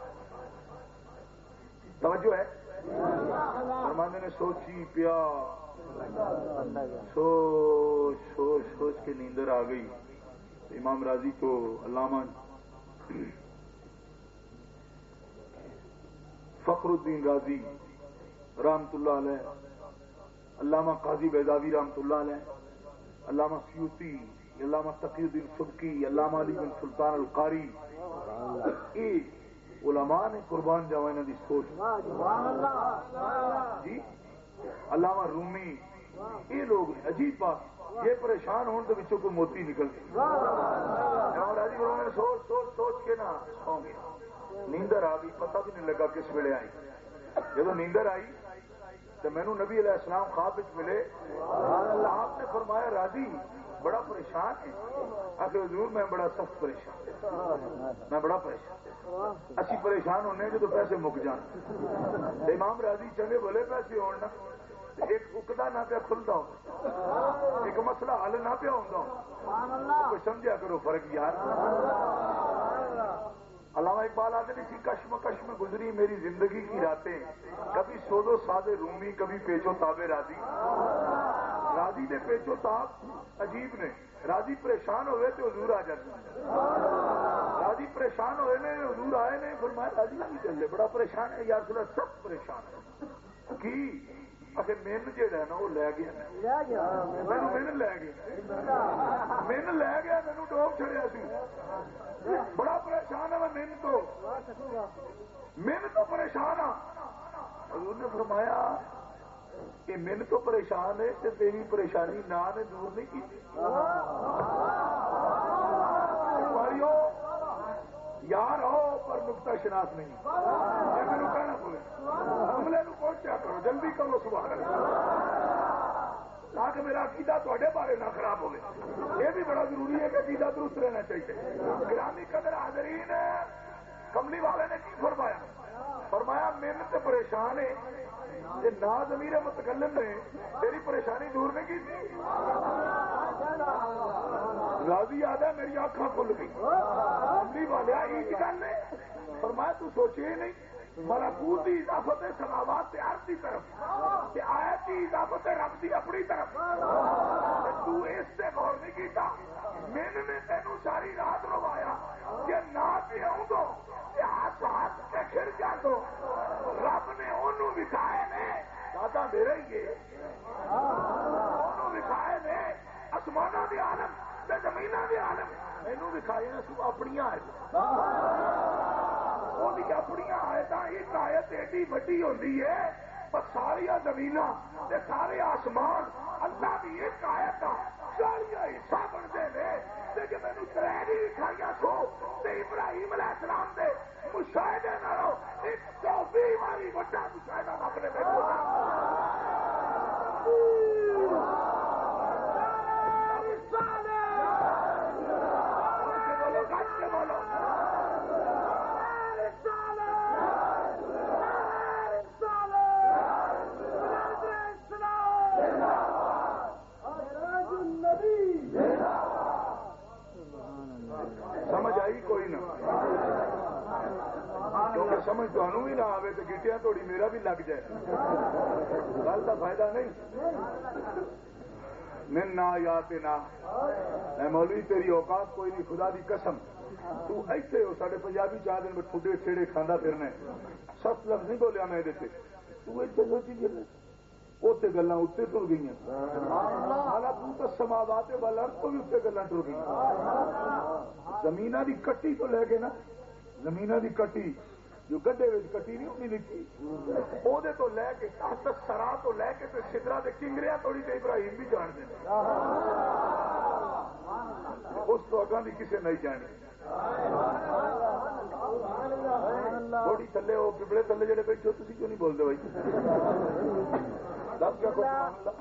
توجہ ہے فرمانے نے سوچی پیا سوچ سوچ سوچ کے نیندر آ گئی. امام راضی کو علامہ فخر الدین راضی رحمت اللہ علیہ علامہ قاضی بیضاوی رحمۃ اللہ علیہ، علامہ سیوطی، علامہ تقی الدین سبکی، علامہ علی بن سلطان القاری، یہ علماء نے قربان جاوا انہاں دی سوچ جی، علامہ رومی، یہ لوگ عجیب بات، یہ پریشان ہون تو بچوں کو موتی نکلتی راجی بڑوں نے سوچ سوچ سوچ کے نا سو گیا، نیندر آ گئی، پتہ بھی نہیں لگا کس ویلے آئی، جب نیندر آئی تو مینوں نبی علیہ السلام خواب وچ ملے، آپ نے فرمایا راضی بڑا پریشان ہے، آخر حضور میں بڑا سخت پریشان، میں بڑا پریشان، اسی پریشان ہونے جب پیسے مک جان، امام راضی چنگے بھلے پیسے ہونا، ایک اکدا نہ پیا کھلتا ہو، ایک مسئلہ حل نہ پیا ہوتا ہو، سمجھا کرو فرق یار۔ علامہ اقبال آتے تھے کشم کشم گزری میری زندگی کی راتیں، کبھی سود و ساد رومی کبھی پیچو تابے راضی، راضی نے پیچو تاب عجیب نے، راضی پریشان ہوئے تو حضور آ جاتے، راضی پریشان ہوئے نے حضور آئے نے فرمایا راضی نہیں چلے بڑا پریشان ہے یا رسول اللہ، سب پریشان ہے کی اگر مین جہاں ہے نا وہ لے گیا، مینو مین لے گیا، مین لے گیا، مینو ڈوب چڑیا سی، بڑا پریشان ہے میں مین تو، مین تو پریشان ہاں، حضور نے فرمایا کہ مین تو پریشان ہے تو تیری پریشانی نہ نے دور نہیں کی، یار ہو پر نقطہ شناس نہیں، میرے کہنا پڑے عملے کو پہنچا کرو، جلدی کرو سبحان اللہ، تاکہ میرا عقیدہ تھوڑے بارے نہ خراب ہوئے، یہ بھی بڑا ضروری ہے کہ عقیدہ درست رہنا چاہیے۔ گرامی قدر حاضرین، کملی والے نے کی فرمایا؟ فرمایا محنت پریشان ہے کہ نہ ضمیر متکلم نے تیری پریشانی دور نہیں کی تھی، راضی یاد ہے میری آنکھیں کھل گئی، کملی والے ایک گل ہے، فرمایا تو سوچے ہی نہیں ملکوت کی اضافت سماوات سے عرض کی طرف کہ آیت کی اضافت رب کی اپنی طرف، تو اس سے غور نہیں کیتا، میں نے تینوں ساری رات روایا کہ نہ پہ آؤں تو ہاتھ ہاتھ کے کھر جا دو، رب نے انہوں دکھائے نے دادا میرے ہی انہوں دکھائے نے آسمانوں کے عالم تے زمینوں کے عالم، مینوں دکھائے نے سو اپنی آیت، اپنی آیت، ایک آیت ایڈی وڈی ہوتی ہے پر ساری زمین سارے آسمان اللہ کی ایک آیت چالیا حصہ بنتے ہیں، جی مینو ترہی دکھائی سو ابراہیم علیہ السلام کے مشاہدے نالوں ایک سو بھی باری وڈا مشاہدہ اپنے سمجھ آئی کوئی نہ، کیونکہ سمجھ تمہوں بھی نہ آئے تو گیٹیاں تھوڑی میرا بھی لگ جائے، گل کا فائدہ نہیں، من نہ یا نہ اے مولوی تیری اوقات کوئی نہیں، خدا دی قسم تو ایسے ہو سارے پنجابی چار دن میں ٹھڈے چھیڑے کھانا پھرنا، سخت لفظ نہیں بولیا میں دیتے تو ایسے سوچی پھرنا، اتنے گلا اتنے ٹر گئی، حالانکہ سماوات والارض تو بھی اتنے گلا ٹر گئی، زمین کی کٹی تو لے کے نا، زمین کی کٹی جو گڈے کٹی نہیں ہوتی لکھی وہ تو لے کے سرا تو لے کے سدرا کے کنگریا توڑی تو ابراہیم بھی جان دیں، اس تو اگاں بھی کسی نہیں جانی، تھوڑی تھلے ہو کبڑے تھلے جڑے بیٹھے ہو تھی کیوں نہیں بولتے بھائی؟ دس کیا کو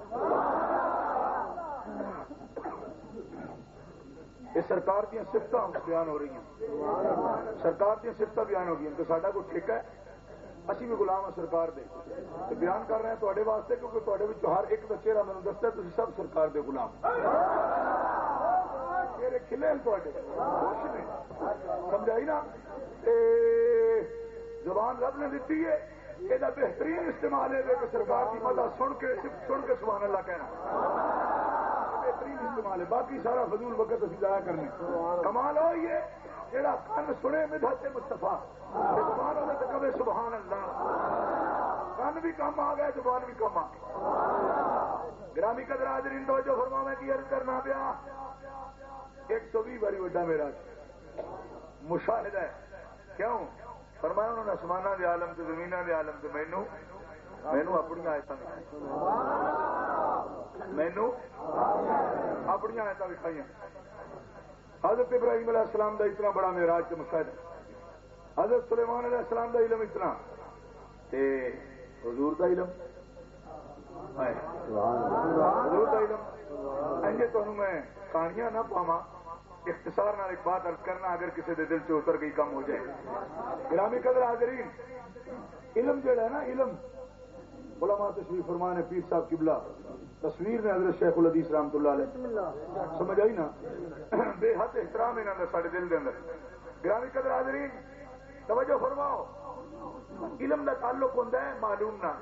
یہ سرکار دیا سفت بیان ہو رہی ہیں، سرکار دیا سفت بیان ہو گئی تو ساڈا کوئی ٹھیکہ ہے، اسی بھی غلام ہیں سرکار دے تو بیان کر رہے ہیں تھوڑے واسطے، کیونکہ تھوڑے وچوں ہر ایک بچے کا مینوں دستا تھی سب سرکار دے غلام، چہرے کھلے تھوڑے خوش نے، سمجھائی نا؟ زبان رب نے دیتی ہے، یہ بہترین استعمال ہے کہ سرکار کی مدد سن کے سن کے سبحان اللہ کہنا، بہترین استعمال ہے، باقی سارا فضول وقت اسی ضائع کرنے، کمال ہو یہ جڑا کن سنے مدحت مصطفیٰ زبان ہونے تو کبھی سبحان اللہ، کان بھی کم آ گئے زبان بھی کم آ گئی. گرامی قدر حاضرین توجہ فرماؤ میں کی عرض کرنا پیا ایک سو بھی باری وڈا میرا مشاہدہ ہے. کیوں فرمایا انہوں نے آسمانہ دے عالم تے زمینہ دے عالم تے مینوں مینوں اپنی آیتاں مینوں اپنی آیتاں دکھائیاں. حضرت ابراہیم علیہ السلام دا اتنا بڑا معراج تے مشاہدہ, حضرت سلیمان علیہ السلام دا علم اتنا تے حضور دا علم حضور دا علم انجے تانوں میں کہانیاں نہ پاواں, اختصار نال ایک بات عرض کرنا اگر کسی دے دل سے اتر گئی کم ہو جائے. گرامی قدر حاضرین علم جڑا ہے نا علم علماء تشریف فرمان ہے پیر صاحب قبلہ تصویر نے حضرت شیخ الحدیث رحمۃ اللہ علیہ سمجھ آئی نا بے حد احترام انہوں نے سارے دل دے اندر. گرامی قدر حاضرین توجہ فرماؤ علم دا تعلق ہوتا ہے معلوم نہ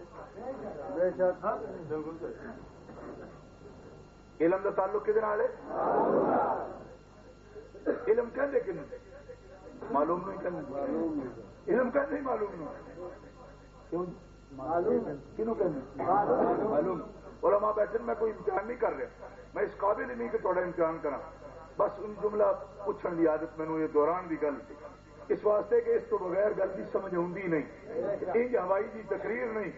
علم دا تعلق کدے نال ہے علم کہندے کہ معلوم نہیں کہندے علم کہندے معلوم نہیں کیوں معلوم کینوں کہندے معلوم. علماء بیٹھن میں کوئی امتحان نہیں کر رہا, میں اس قابل ہی نہیں کہ تھوڑا امتحان کرا, بس ان جملہ پوچھن دی عادت مینوں یہ دوران دی گل اس واسطے کہ اس تو بغیر گل کی سمجھ آتی نہیں. انج ہوائی جی تقریر نہیں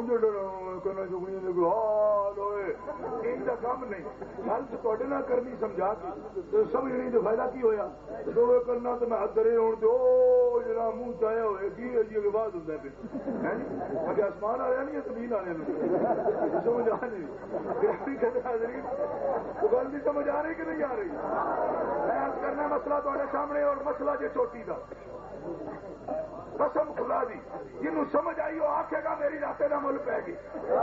کام نہیں گل تو نہ کرنی سمجھا کے سمجھ نہیں تو فائدہ کی ہوا دو کرنا تو میں ہاتھ درے ہونے دو جنا منہ چاہیا ہوئے کی عجیب آواز ہوتا ہے پھر آسمان والے نہیں زمین والے سمجھ آ نہیں وہ گل نہیں سمجھ آ رہی کہ نہیں آ رہی. میں عرض کرنا مسئلہ تھوڑے سامنے اور مسئلہ جی چوٹی کا قسم خدا دی جنوں سمجھ آئی وہ آکھے گا میری راتے کا مل پہ گی.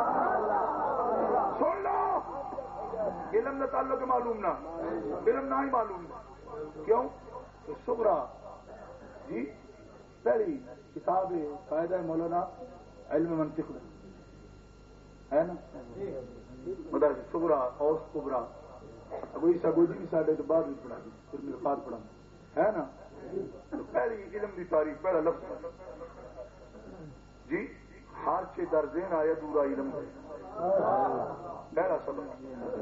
سن لو علم کا تعلق معلوم نہ علم نہ ہی معلوم نہ کیوں سغرا جی پہلی کتاب قاعدہ مولانا علم منطق ہے نا مدرسہ سغرا اوسط کبرا ابھی سگوجی بھی ساڈے تو بعد بھی پڑھا پھر میرے بعد پڑھا ہے نا. پہلی علم دی تاریخ پہلا لفظ جی ہر چھ درزین آیا دورا علم پہلا سبق.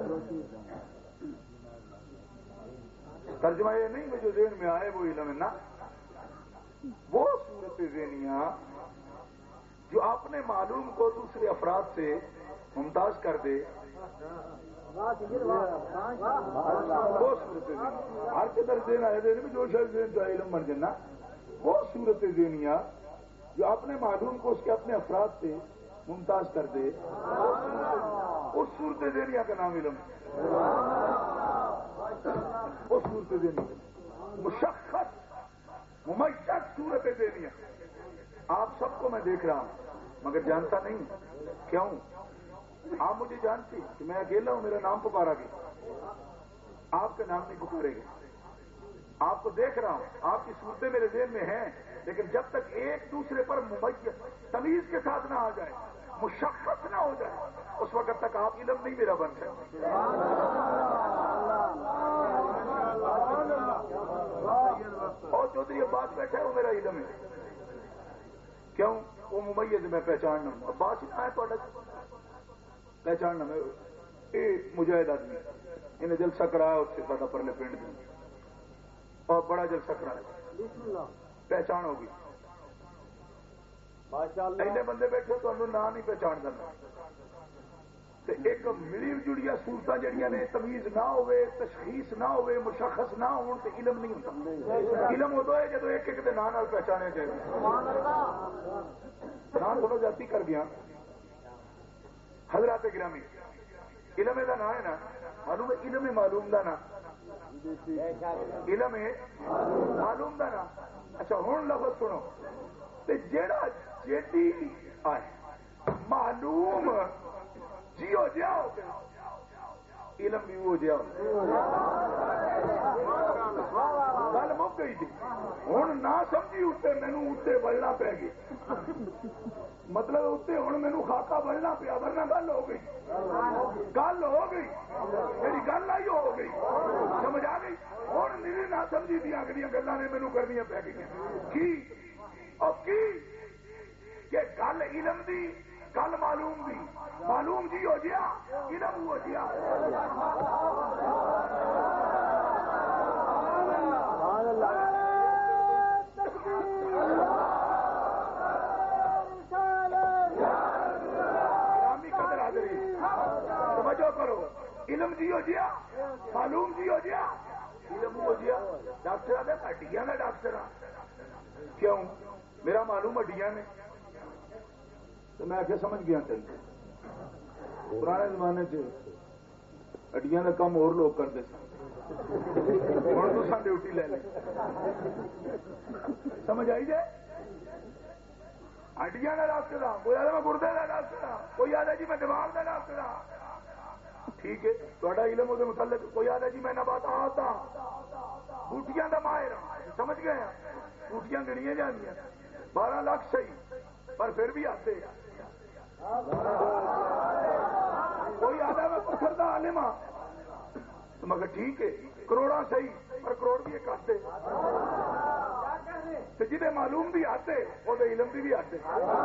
ترجمہ یہ نہیں جو ذہن میں آئے وہ علم ہے نا, وہ صورت ذہنیاں جو اپنے معلوم کو دوسرے افراد سے ممتاز کر دے وہ صورت ہر کے در ذہن آئے دین میں جو شاید ذہن کا علم بن جانا, وہ صورت ذہنیاں جو اپنے معلوم کو اس کے اپنے افراد سے ممتاز کر دے اس صورت ذہنیہ کا نام علم. اس صورت ذہنیہ مشخص ممیز صورت ذہنیہ آپ سب کو میں دیکھ رہا ہوں مگر جانتا نہیں. کیوں آپ مجھے جانتے کہ میں اکیلا ہوں, میرا نام پکارا گیا, آپ کا نام نہیں پکارے گا. آپ کو دیکھ رہا ہوں, آپ کی صورتیں میرے ذہن میں ہیں, لیکن جب تک ایک دوسرے پر ممیز تمیز کے ساتھ نہ آ جائے, مشخص نہ ہو جائے, اس وقت تک آپ علم نہیں میرا بن سکتے. اور چودھری عباس بیٹھا ہے وہ میرا علم ہے. کیوں وہ ممیز میں پہچاننا ہوں. عباس ہی ہے تو پہچاننا میں یہ مجاہد آدمی انہیں جلسہ کرایا اس سے پتا پرلے پنڈ دیں اور بڑا جلسہ کرایا پہچان ہوگی. ایسے بندے بیٹھے تو انہوں نام نہیں پہچان کرنا. ایک ملی جڑیا صورتیں جہاں نے تمیز نہ ہوئے, تشخیص نہ ہوئے, مشخص نہ ہون تو علم نہیں ہوتا. علم ادو ہے جب ایک ایک دے نام پہچانے چاہیے. نام تھوڑا جاتی کر گیا حضرات گرامی علم کا نام ہے نا معلوم ہے, علم معلوم دا نا علم معلوم دا نا. اچھا ہوں لفظ سنو جیڑا جیڈی آئے معلوم جیو جاؤ علم بھی وہ جاؤ گل مک گئی تھی. ہوں نہ سمجھی اتنے مینو اتنے بڑھنا پی گیا, مطلب اتنے ہوں مینو خاکا بڑھنا پیا, ورنہ گل ہو گئی گل ہو گئی میری گل آئی ہو گئی سمجھ آ گئی. ہوں میری نہ سمجھی دیا اگلی گلوں نے مینو کرنی پی گئی کی اور کی کہ گل علم دی کل معلوم دی معلوم جی ہو گیا علم ہو گیا. توجہ کرو علم جی ہو گیا معلوم جی ہو گیا علم ہو گیا. ڈاکٹر آدھے ہڈیاں نے ڈاکٹر کیوں میرا معلوم ہڈیاں نے تو میں آخیا سمجھ گیا تین پرانے زمانے چ ہڈیاں کا کام اور لوگ کرتے سن ہوں تو سن ڈیوٹی لے لیں سمجھ آئی جائے ہڈیاں کا ڈاکٹر ہاں کوئی آدھا میں گردے کا ڈاکٹر ہاں کوئی آدھا جی میں دماغ کا ڈاکٹر ہاں. ٹھیک ہے تھوڑا علم وہ متعلق کوئی آدھا جی میں نباتات ہاں بوٹیاں کا ماہر ہاں سمجھ گئے ہیں بوٹیاں گنیاں جانیا بارہ لاکھ صحیح پر پھر بھی آتے کوئی آدھا میں پتھر کا عالم ہاں تو مگر ٹھیک ہے کروڑا صحیح پر کروڑ بھی ایک آتے تو جنہیں معلوم بھی آتے وہ تو علم بھی بھی آتے.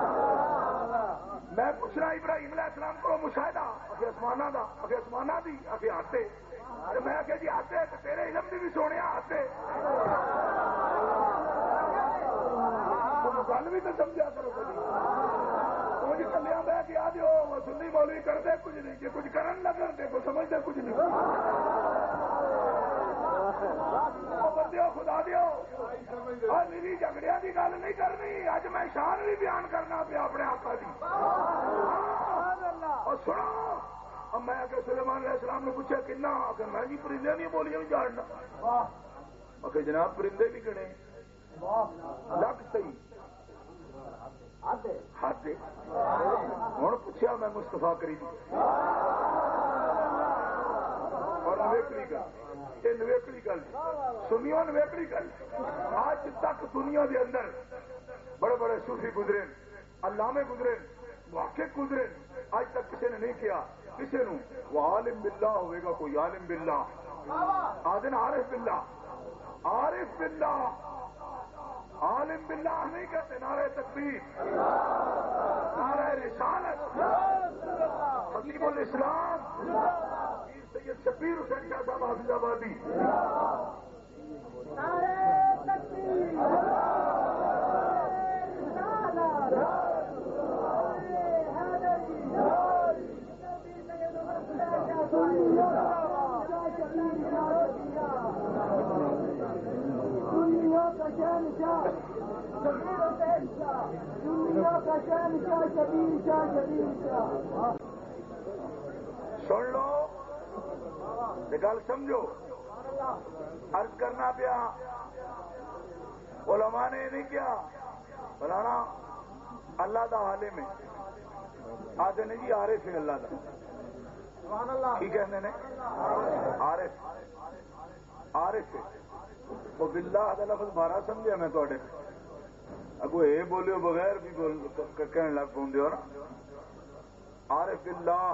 میں پوچھنا ابراہیم علیہ السلام کو مشاہدہ اکے آسمانہ دا اکے آسمانہ دی اکے آتے میں آخیا جی آتے تو تیرے علم بھی بھی سونے آتے گل بھی تو سمجھا کرو کچھ کلیا بہ کے آ جاؤ سنی مولوی کرتے کچھ نہیں جی کچھ کرن نہ کرتے کوئی سمجھتے کچھ نہیں بندے خدا دیو میری جھگڑیا کی گل نہیں کرنی اج میں شان بھی بیان کرنا پیا اپنے آقا دی اور سنو میں کہ سلیمان علیہ السلام نے پوچھا کنا کہ میں جی پرندے نہیں بولیاں بھی جاننا آخر جناب پرندے بھی گنے لکھ صحیح ہاتھ ہوں پوچھا میں مستفا کری اور نویکڑی گل یہ نویکڑی گل سنیو نویکڑی گل آج تک دنیا کے اندر بڑے بڑے صوفی گزرے علامے گزرے محقق گزرے آج تک کسی نے نہیں کیا کسی نو وہ عالم باللہ ہوئے گا کوئی عالم باللہ آدن عارف باللہ عارف باللہ عالم باللہ نہیں کہتے نعرہ تکبیر نعرہ رسالت حکیم الاسلام سید شبیر حسین شاہ صاحب حافظ آبادی نعرہ تکبیر سن لو گل سمجھو عرض کرنا پیا علماء نے نہیں کیا فلانا اللہ دا عالم ہے آتے نے جی عارف ہے اللہ دا کی کہتے ہیں عارف عارف ہے وہ باللہ دا لفظ بارہ سمجھا میں تھوڑے اگو یہ بولو بغیر بھی کہنے لگ پاؤں نا عارف باللہ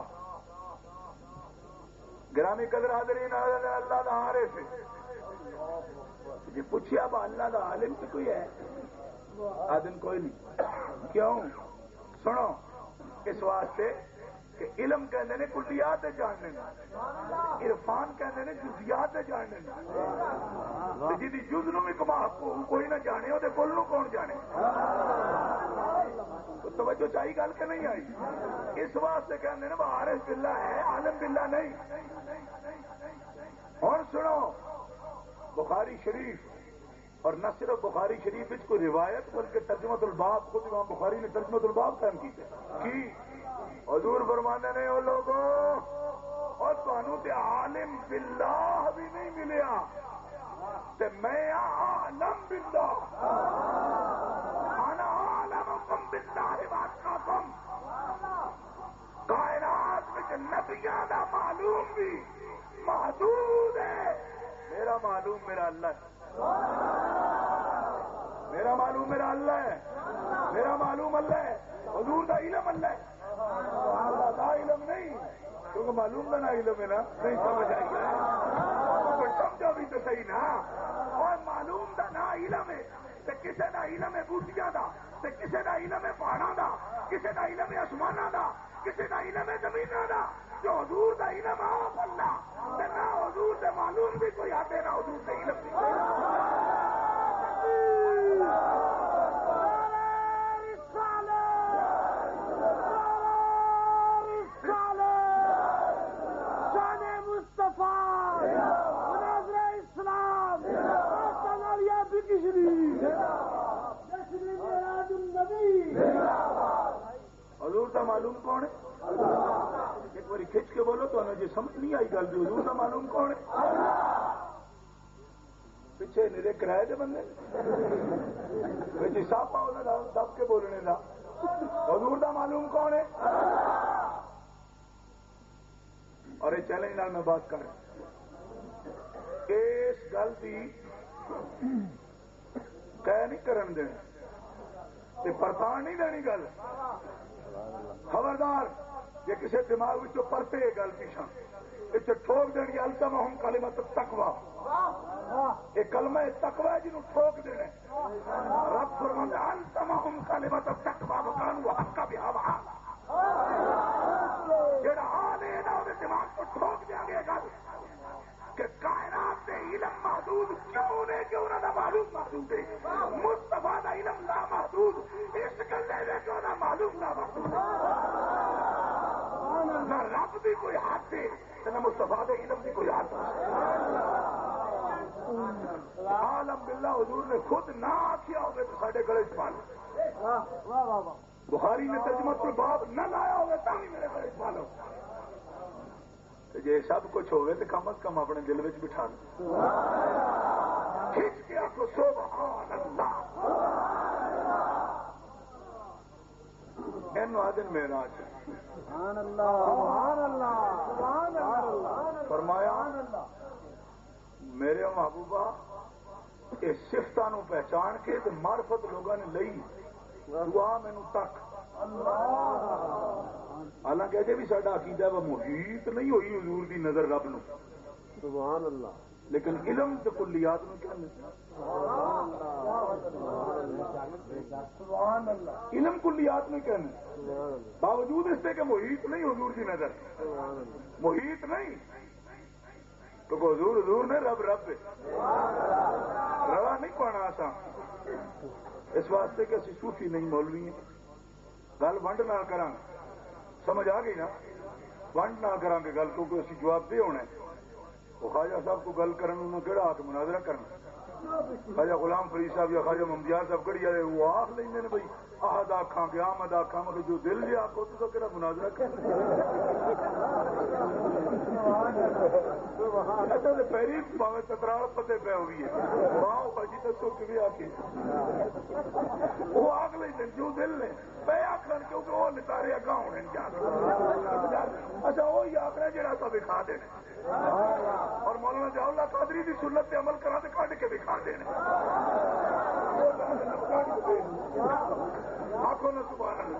گرامی قدر حاضرین اللہ دا عارف ہے جی پوچھیا با اللہ دا عالم تو کوئی ہے آدم کوئی نہیں کیوں سنو اس واسطے کہ علم کہتے ہیں کلیات جاننے عرفان کہتے ہیں جزیات جاننے جی جز نو بھی کما کوئی نہ جانے وہ کل نو کون جانے توجہ چاہیے گل کہ نہیں آئی اس واسطے کہتے ہیں عارف باللہ ہے عالم باللہ نہیں. اور سنو بخاری شریف اور نہ صرف بخاری شریف اس کو روایت بلکہ ترجمۃ الباب خود امام بخاری نے ترجمۃ الباب قائم کی کی حضور فرمانے نے وہ لوگوں اور تمہوں تے عالم باللہ بھی نہیں ملیا تے میں عالم باللہ انا عالمکم باللہ واتقاکم کائنات میں نبیاں دا معلوم بھی محدود ہے میرا معلوم میرا اللہ ہے میرا معلوم میرا اللہ ہے میرا معلوم اللہ ہے حضور دا علم اللہ ہے دا علم نہیں کیونکہ معلوم دا نا علم ہے نا نہیں سمجھ آئی سمجھو بھی تو صحیح نا اور معلوم دا نا علم ہے تے کسے دا علم ہے بوٹیاں دا تے کسے دا علم ہے پہاڑاں دا کسی کا علم ہے آسمانہ دا، کسی کا علم ہے زمینہ دا، جو حضور دا علم آپ اللہ تے نہ حضور سے معلوم بھی کوئی آتے نہ حضور سے علم بھی کوئی حضور کا معلوم کون ہے؟ ایک بار کھچ کے بولو تو ہمیں جی سمجھ نہیں آئی گل، جو حضور کا معلوم کون ہے؟ پیچھے میرے کرائے دے بندے جی صاحب پاؤ نہ دب کے بولنے کا حضور کا معلوم کون ہے؟ اور یہ چیلنج نال میں بات کر اس گل کی کہہ نہیں کرن دینا پرتان نہیں دینی گل، خبردار جی کسی دماغ پرتے گل پیچھا اتنے ٹھوک دینی التمہم کلمۃ التقویٰ، یہ کلمہ تقویٰ ہے جنہوں ٹھوک دینا رب فرماتا ہے التمہم کلمۃ التقویٰ وکانوا حق بہا، جہاں حال ہے نا وہ دماغ کو ٹھوک دیا گیا گل کہ کائنات میں علم محدود کیوں نے کہ انہوں نے معلوم محدود ہے، مصطفیٰ کا علم لا محدود اس گلے میں کہ انہوں معلوم لا محدود نہ رب بھی کوئی ہاتھ ہے نہ مصطفیٰ کے علم بھی کوئی ہاتھ ہے۔ عالم باللہ حضور نے خود نہ آخیا ہوگا تو ساڈے گلے چ پا لو، بخاری نے ترجمہ الباب نہ لایا ہوگا تو بھی میرے گلے چ پا لو، جی سب کچھ ہوئے تو کم از کم اپنے دل میں بٹھا لو، کھچ کے آپ کو سبحان اللہ اینو آدن معراج سبحان اللہ سبحان اللہ سبحان اللہ فرمایا میرے محبوبہ اس صفتاں نو پہچان کے تو معرفت لوگوں نے لئی دعا مینو تک حالانکہ اجے بھی ساڈا عقیدہ وہ محیط نہیں ہوئی حضور دی نظر رب نو، سبحان اللہ، لیکن علم تے کلیات نو کیا سبحان اللہ، علم کلیات میں کہنے باوجود اس سے کہ محیط نہیں حضور کی نظر، محیط نہیں تو حضور حضور نے رب رب روا نہیں پانا آسان، اس واسطے کہ اسی صوفی نہیں مولوی ہیں، گل ونڈ نہ کرا سمجھ آ گئی نا، ونڈ نہ کرا گے گل کیونکہ اسی جواب دے ہونا ہے، وہ خواجہ صاحب کو گل کرن انہوں کہڑا ہاتھ مناظرہ کرنا، خواجہ غلام فرید صاحب یا خواجہ ممدیار صاحب کڑی والے وہ آخ لیں نے بھائی آہد آخان گیا آمد آخان مگر جو دل جی آخو تو کہڑا مناظرہ کرنا اچھا پہلی باوے تترال پتے پہ ہوئی ہے واؤ بھاجی دسو کہ بھی آخی وہ آخ لیں جو دل نے پہ آخر کیونکہ وہ نتارے اگاں ہونے اچھا وہی آخر جہاں تو دکھا دینا اور مولانا جاؤ اللہ قادری کی سنت پہ عمل کرا تو کھڈ کے دکھا دینا آخو نا سبحان اللہ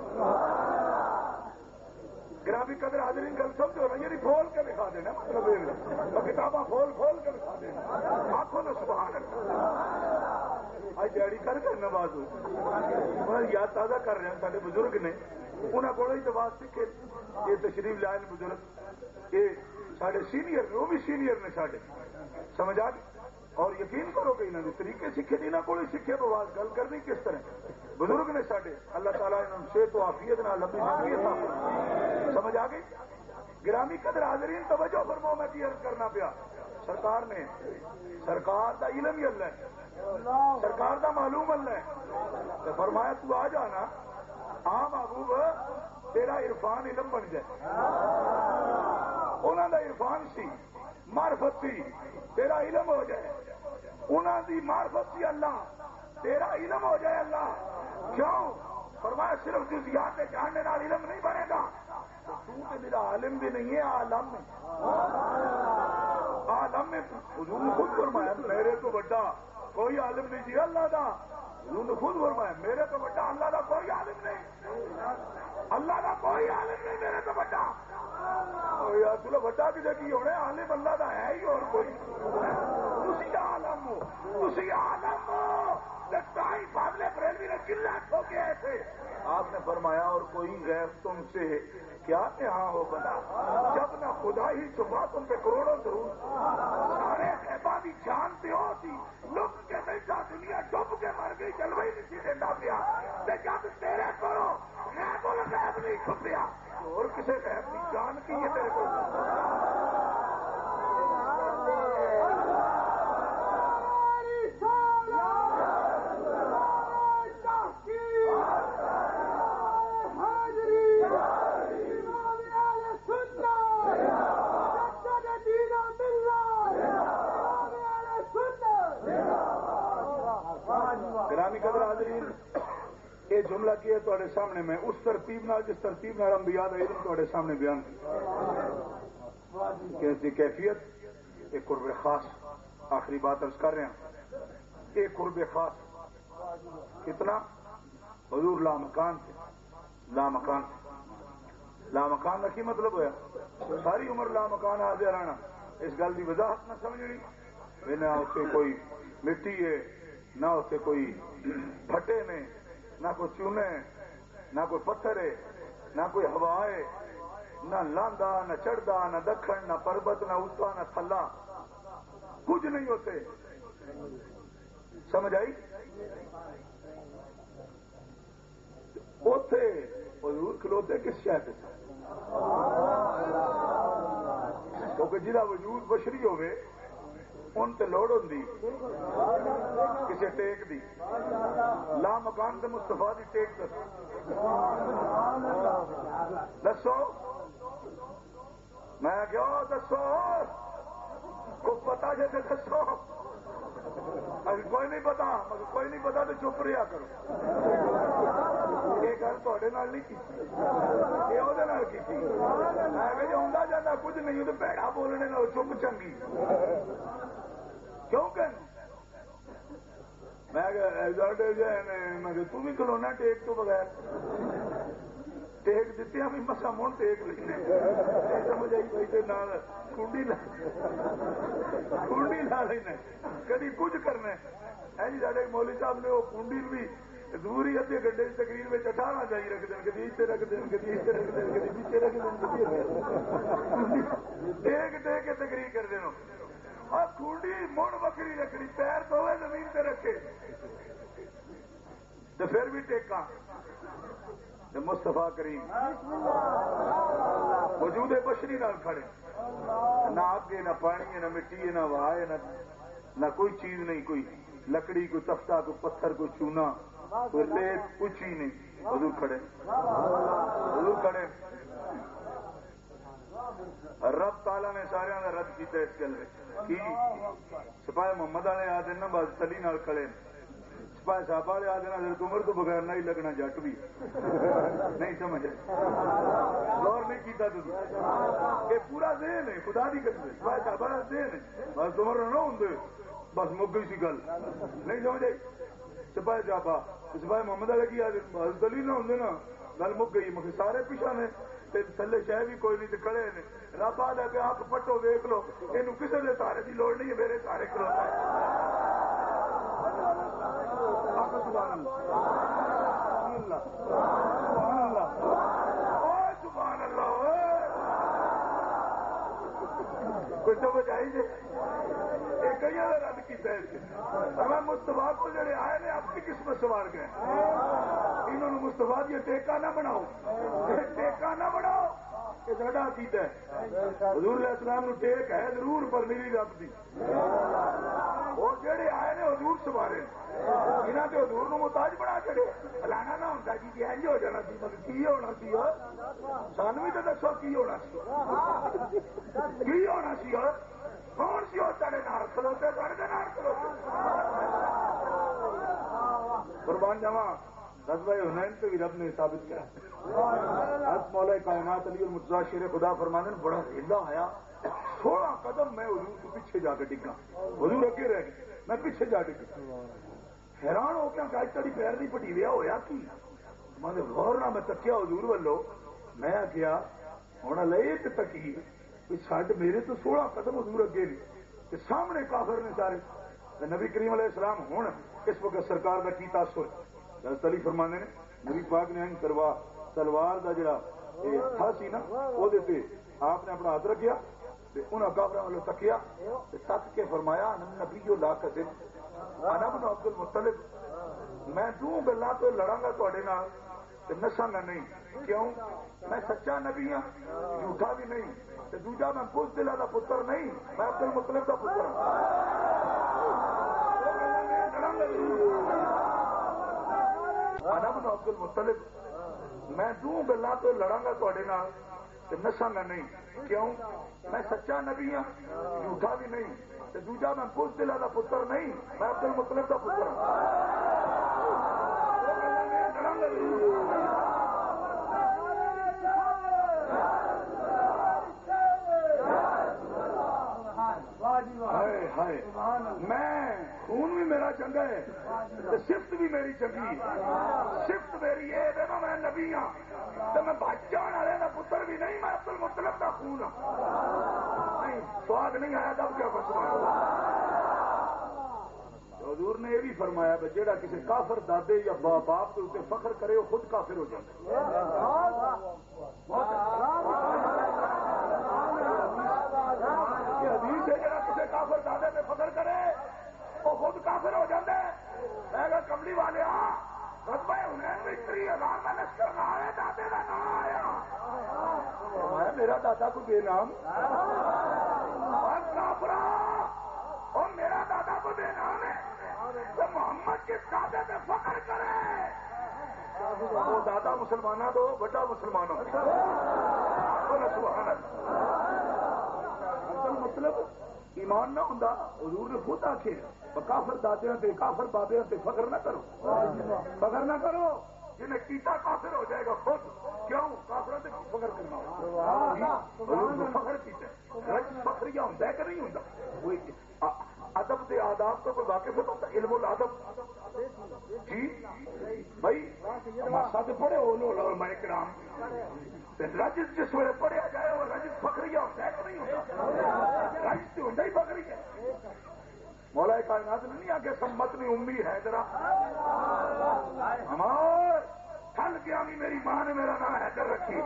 گرامی قدر حاضرین گل سمجھو نا یعنی کھول کے دکھا دینا مطلب کتاباں کھول کھول کے دکھا دینا آخو نا سبحان اللہ آج دیہڑی کر کے نواز ہو یاد تازہ کر رہے ہیں سارے بزرگ نے انہوں کو نواز سیکھے یہ تشریف لائے بزرگ یہ سارے سینئر نے وہ بھی سینئر نے سارے سمجھ آ گئی اور یقین کرو کہ انہوں نے طریقے سیکھے جنہوں کو سیکھے بواز گل کرنی کس طرح بزرگ نے سارے اللہ تعالیٰ انہوں نے صحت و عافیت نہ لمبی زندگی عطا فرمائے سمجھ آ گئی گرامی قدر حاضرین توجہ فرماؤ میں کی عرض کرنا پیا سرکار نے سرکار دا علم ہی اللہ ہے سرکار دا معلوم اللہ ہے تو فرمایا تو آ جانا آ محبوب تیرا عرفان علم بن جائے انہوں دا عرفان سی معرفت سی تیرا علم ہو جائے انہوں دی معرفت سی اللہ تیرا علم ہو جائے اللہ کیوں فرمایا صرف جزیات جاننے نال علم نہیں بنے گا تو تو میرا عالم بھی نہیں ہے عالم عالم میں حضور نے خود فرمایا میرے تو بڑا کوئی عالم نہیں جی اللہ دا حضور نے خود فرمایا میرے تو بڑا اللہ دا کوئی عالم نہیں اللہ دا کوئی عالم نہیں میرے تو بڑا یار چلو بڑا کسی کی ہونے عالم اللہ دا ہے ہی اور کوئی تسی عالم ہو تسی عالم ہو بادلے بریلوی نے کلا ٹھوکے ایسے آپ نے فرمایا اور کوئی غیر تم سے کیا یہاں ہو بنا، جب نہ خدا ہی چھپا تم پہ کروڑوں ضرور سارے خیبہ بھی جانتے ہو سی لک کے بیٹھا دنیا ڈب کے مر گئی جلوئی نہیں دینا پیا جب تیرے کرو غیب الغیب نہیں چھپیا اور کسی غیب کی جان کی ہے تیرے کو گرامی قدر حاضرین یہ جملہ کیا ہے سامنے میں اس ترتیب نال جس ترتیب نال انبیاء دا علم تھوڑے سامنے بیان کہ اس کی کیفیت ایک قرب خاص آخری بات عرض کر رہے ہیں ایک قرب خاص کتنا حضور لامکان تھے لامکان تھے لامکان کا کی مطلب ہوا ساری عمر لامکان حاضر رہنا اس گل کی وضاحت نہ سمجھنی نہ اسے کوئی مٹی ہے نہ اسے کوئی پھٹے نے نہ کوئی چونے نہ کوئی پتھر ہے نہ کوئی ہوا ہے نہ لاندا نہ چڑھدا نہ دکھن نہ پربت نہ اتوا نہ تھلا کچھ نہیں ہوتے سمجھ آئی اوتھے حضور کھلوتے کس شہر کیونکہ جہاں وجود بشری ہوئے ان تے لوڑ ہوندی کسی ٹیک دی لا مکان تے مصطفیٰ دی ٹیک دسو میں کیا دسو کو پتا جے تے دسو اگر کوئی نہیں پتا مگر کوئی نہیں پتا تو چپ رہا کرو یہ گل تھوڑے نال نہیں کی یہ وہ کی میں جو آتا جانا کچھ نہیں تو بھڑا بولنے نال چپ چنگی کیوں کہ میں تو بھی کھلونا ٹیک تو بغیر ٹیک دیتی ہمیں مسا من ٹیک لکھنے سمجھ آئی بھائی نال کنڈی کنڈی لا لینا کدی کچھ کرنا ہے جی سارے مولوی صاحب نے وہ کنڈی بھی دوری ادھے گڈے کی تقریر میں اٹھارہ چاہیے رکھ دیں کدی اتنے رکھ دیں کدی اتنے رکھ دیں کدی پیچھے رکھ دیں ٹیک ٹیک کے تقریر کر دینا اور کنڈی مڑ بکری رکھنی پیر تو ہوئے زمین سے رکھے تو پھر بھی ٹیکا مصطفیٰ کریم وجود بشری نال کھڑے نہ آگے نہ پانی ہے نہ مٹی ہے نہ واہ ہے نہ کوئی چیز نہیں کوئی لکڑی کوئی تفتہ کوئی پتھر کوئی چونا کوئی ریت کچھ ہی نہیں حضور کھڑے حضور کھڑے رب تعالیٰ نے سارے کا رد کیا اس گل کی سپاہی محمد والے آدھے نا بس تلی نال کھڑے سپاہی صاحب والے آدھے حضرت عمر تو بغیر نہ ہی لگنا جٹ بھی نہیں سمجھ غور نہیں کیتا تو یہ پورا ذہن ہے خدا نہیں کرتے سپاہی صاحب والا ذہن ہے بس عمر نہ ہوں بس مک گئی سی گل نہیں سمجھ آئی سپاہی صاحب سپاہی محمد والے کی حضرت علی نہ ہوں نا گل مک گئی مگر سارے پیچھا نے تھلے شہ بھی کوئی نہیں کھڑے نے رب آ لے کے آنکھ پٹو ویک لو یہ کسی کے سارے کی لوڑ نہیں ہے میرے سارے کھلوتا ہے سبحان اللہ کوئی سمجھ آئی جی یہ کئی رد کیا میں مستفا کو جڑے آئے نے اپنی قسمت سوار گئے انہوں نے مستفا دیا ٹیکا نہ بناؤ ٹیکا نہ بناؤ یہ ساڈا عقیدہ ہے حضور علیہ السلام نو ٹیک ہے ضرور پر میری رب دی اور جڑے آئے نے حضور سوارے انہاں تے حضور نو محتاج بنا چڑے فلانا نہ ہوندا جی کہ انج ہو جانا سی مگر کی ہونا سی سانو بھی تو دسو کی ہونا سی کی ہونا سی کون سی ہو تڑے نال کھلوتے تڑے نال کھلوتے قربان جاواں غزوہ حنین سے بھی رب نے ثابت کیا حضرت مولا کائنات علی المرتضیٰ شیر خدا فرمانے نے بڑا ہلا آیا سولہ قدم میں حضور کو پیچھے جا کے ڈگا حضور اگے رہ گئے میں پیچھے جا ڈگا حیران ہو گیا کہ اج تڑی پیر نہیں پٹیویا ہویا کی میں غور نہ میں تکیا حضور ولو میں کیا ہونا لے تے تکی سڈ میرے تو سولہ قدم حضور اگے نے سامنے کافر نے سارے نبی کریم علیہ السلام ہوں اس وقت سرکار کا کی تاثر حضرت علی فرمانے نے نبی پاک نے تلوار کا جڑا تھا سی نا وہ آپ نے اپنا ہاتھ رکھیا انہوں کافر والوں تکیا تک کے فرمایا نبی لا قدم انا بن عبد المطلب میں دوں گلا تو لڑاں گا تھوڑے نال نساں گا نہیں کیوں میں سچا نبی ہاں جھوٹا بھی نہیں تے دوجا میں بزدل دا پتر نہیں میں عبد المطلب دا پتر ہوں انا بن عبد المطلب میں دوں گلا تو لڑاں گا تھوڑے نال تے نساں گا نہیں کیوں میں سچا نبی ہاں جھوٹا بھی نہیں تے دوجا میں بزدل دا پتر نہیں میں عبد المطلب دا پتر ہوں میں خون بھی میرا چنگا ہے صفت بھی میری چنگی ہے صفت میری یہ ہے میں نبی ہاں تو میں بادشاہ والے کا پتر بھی نہیں میں عبد المطلب کا خون ہوں سواد نہیں آیا تب کیا فرمایا حضور نے یہ بھی فرمایا کہ جہاں کسی کافر دادے یا باپ کے اتنے فخر کرے وہ خود کافر ہو جائے حدیث ہے جہاں کسی کافر دادے پہ فخر کرے وہ خود کافر ہو جاتا ہے میں کہ کملی والے رتبہ انہیں مستری ہزار میں لشکر نہ آئے دادے کا نام آیا میرا دادا کو بے نام کافرا اور میرا دادا کو بے نام ہے تو محمد کے دادے پہ فخر کرے وہ دادا مسلمانوں تو بڑا مسلمانوں سبحان اللہ مطلب ایمان نہ ہوں حضور نے خود آخے کافر دادیا سے کافر بابیا سے فخر نہ کرو فخر نہ کرو جنہیں کیتا کافر ہو جائے گا خود کیوں کافر سے فخر کرنا ہوگا فخر کیتا فخریہ ہوں کہ نہیں ہوں ادب کے آداب تو کوئی واقف ہوتا علم الادب جی بھائی سب پڑھے ہو میں کرام رجس جس ویلے پڑھیا جائے وہ رجس فخریہ ہوتا ہے کہ نہیں ہوتا رجس تو ہوتا ہی فخری ہے مولا کائنات نے نہیں آگے سمت میں امی ہے ذرا ہمار تھل گیا بھی میری ماں نے میرا نام حیدر رکھی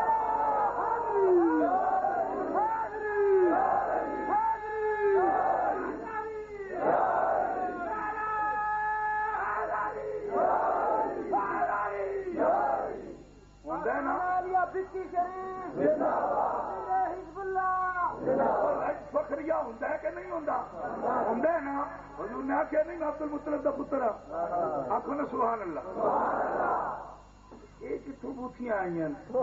فخریہ ہوں کہ نہیں ہوں ہوں نا حضور نے آخیا نہیں میں عبد المطلب کا پتر ہوں آخو نا سبحان اللہ یہ کتوں بوتیاں آئی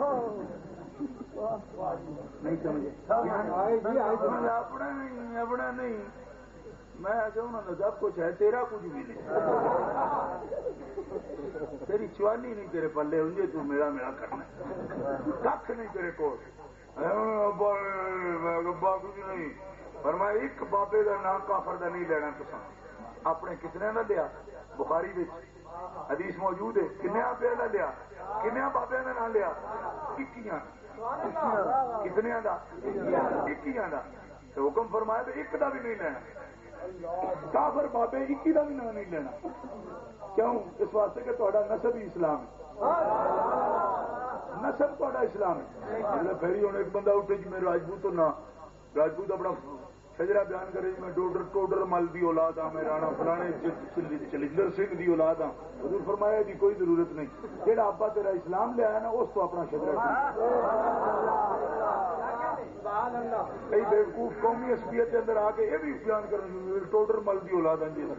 نہیں سمجھے اپنا نہیں اپنا نہیں میں انہوں نے سب کچھ ہے تیرا کچھ بھی نہیں تیری چوانی نہیں تیرے پلے ہوں تو میرا میرا کرنا کھ نہیں تیرے کو نہیں پر میں ایک بابے کا نام کافر کا نہیں لینا تو اپنے کتنے کا لیا بخاری حدیث موجود ہے کنیا بابے کا لیا کنیا بابے کا نام لیا اکیاں کتنے کا اکیاں کا تو حکم فرمایا تو ایک کا بھی نہیں لینا کافر بابے اکی کا بھی نام نہیں لینا کیوں اس واسطے کہ تھوڑا نسب ہی اسلام ہے نسب تھوڑا اسلام ہے پھر ہوں ایک بندہ اٹھے جی میں راجپوت نہ راجپوت اپنا شجرا بیان کرے جی میں ڈوڈر ٹوڈر مل دی اولاد ہاں میں رانا فلانے چلندر سنگھ دی اولاد ہاں حضور فرمایا جی کوئی ضرورت نہیں جہاں ابا تیرا اسلام لیا ہے نا اس تو اپنا شجرا کئی بیوقوف قومی اسپیت کے اندر آ کے یہ بھی بیان کریں ٹوڈر مل دی اولاد ہیں جی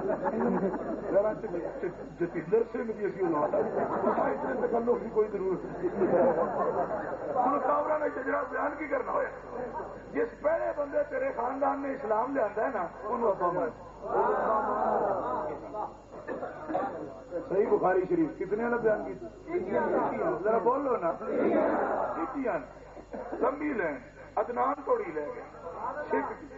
جتیندر سنگھ کی اسی اولاد اتنے تکلف کی کوئی ضرورت نہیں کابرا نے شجرا بیان کی کرنا ہوا جس پہلے بندے تیرے خاندان نے اسلام لیا ہے نا انہوں ابا میں صحیح بخاری شریف کتنے نے بیان کی ذرا بول لو نا لمبی لین ادنان توڑی لے گئے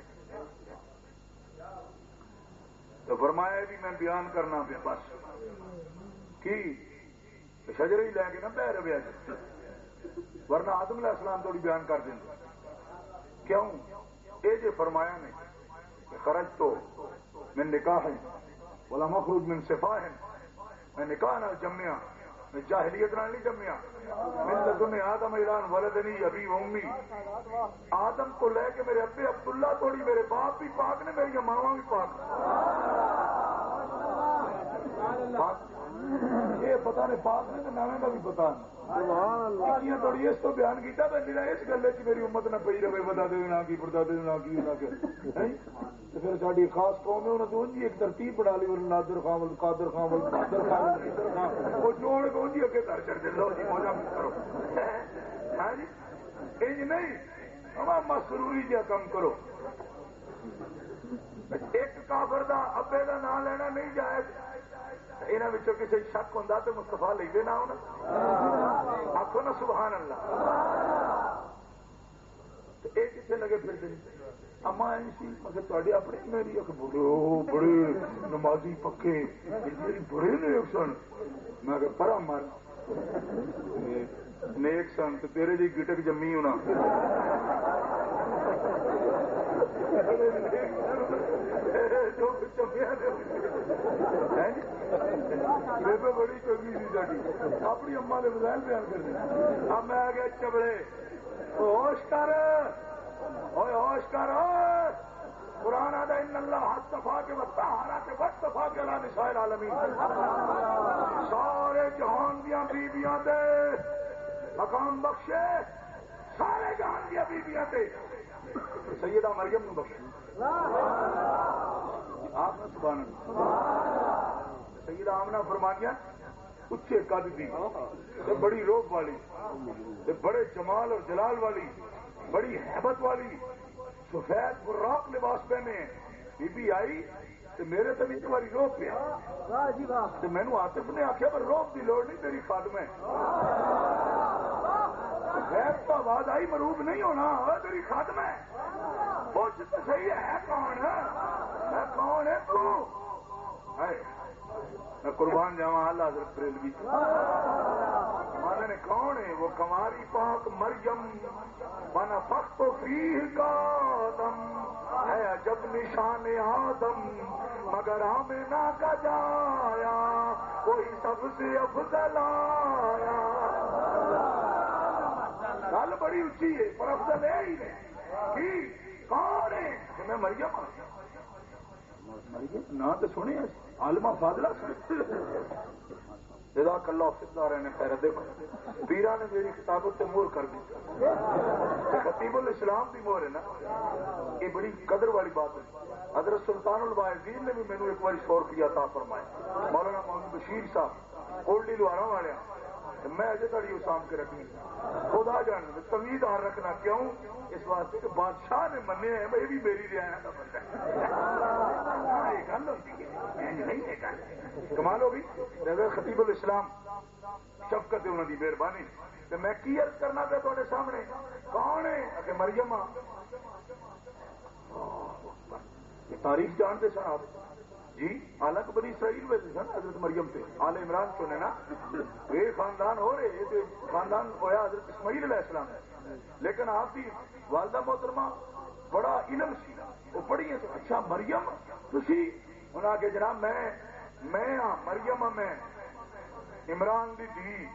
تو فرمایا بھی میں بیان کرنا پیا بس کی شجرے ہی لے کے نا بہ رہے ورنہ آدم علیہ السلام توڑی بیان کر دیں کیوں اے جو فرمایا نے خرج تو من نکاح ولا مخرج من صفاح میں نکاح نہ جمیا میں جاہلیت نال نہیں جمیا، ملت نے آدم اعلان ولدنی ابی و امی، آدم کو لے کے میرے ابے عبداللہ توڑی میرے باپ بھی پاک نے، میری ماواں بھی پاک پاک یہ پتا نہیں پاک نے تو نامے کا بھی پتا نہیں تھوڑی اس کو بیان کیا میرا اس گلے چ میری امت نہ پی رہے بتا دے نہ کی پڑتا دے نہ کی نہ پھر ساری خاص قوم ہے انہوں نے انجی ایک ترتیب بنا لی نادر خان ول قادر خان ول قادر خان قادر خان وہ جوڑ کے انجی اگے کر چڑھتے لو جی موجہ کرو ہاں جی انج نہیں ہم مسروری جا کم کرو ایک کافر دا ابے دا نام لینا نہیں جائز یہاں کسی شک ہوں تو مستفا لے دینا ہونا آخو نا سبحان اللہ یہ کتنے لگے پھر اما آئی سی مگر تے اپنے میری اک بڑے بڑے نمازی پکے میری بڑے نیک سن میں کہ پرا مر نیک سن تو تیرے جی گٹک جمی ہونا جو بڑی چنگی سی ساری اپنی اما نے وزائل بیان کرنے اب میں آ گیا چبڑے ہوش کر ہوش کر قرآن آدھا ان اللہ حصفا کے وطہارا کے وطفا کے اللہ نساء العالمین سارے جہان دیا بیبیاں دے مقام بخشے سارے جہان دیا بیبیاں دے سیدہ مریم نے بخشے آپ نے سبحان اللہ سیدہ آمنہ فرمانیاں اچھے قد دی بڑی روب والی بڑے جمال اور جلال والی بڑی حیبت والی سفید براق لباس پہنے ہیں بی بی آئی تو میرے تو ایک باری روب پیا تو میں نے آصف نے آخیا پر روب کی لوڑ نہیں تیری خادم ہے غیر تو آواز آئی مروب نہیں ہونا تیری خادم ہے پوچھ تو صحیح ہے کون ہے کون ہے تو میں قربان جاواں اللہ حضرت بریلوی مانے نے کون ہے وہ کماری پاک مریم بنا فخت و فیہ کا دم ہے عجب نشان آدم مگر آمنہ کا جایا کوئی سب سے افضل آیا گل بڑی اچھی ہے پر افضل ہے ہی نہیں کون ہے کہ میں مریم نہ تو سنے عالمہ فاضلہ جزاک اللہ فضلہ رہنے خیر دیکھو پیرا نے میری کتابت سے مور کر دی خطیب الاسلام بھی مور ہے نا یہ بڑی قدر والی بات ہے حضرت سلطان الواعظین نے بھی مینو ایک بار سو روپیہ عطا فرمایا مولانا محمد بشیر صاحب کولڈی لوہارا والے میں اجے تڑی اسام کے رکھنی خدا جان تمیز آر رکھنا کیوں اس واسطے کہ بادشاہ نے منے ہیں یہ بھی میری رعایا کا بندہ کمال ہوگی حضرت خطیب الاسلام شفقت انہوں کی مہربانی تو میں کی عرض کرنا پہ تھوڑے سامنے کون ہے کہ مریم تاریخ جانتے سن آپ جی حالانکہ بنی اسرائیل میں سن حضرت مریم سے آل عمران چنے نا یہ خاندان ہو رہے یہ خاندان ہویا حضرت اسماعیل علیہ السلام لیکن آپ کی والدہ محترمہ بڑا علم سی وہ پڑھی ہے اچھا مریم تھی انہوں نے کہ جناب میں میں ہاں مریم میں عمران دی دھی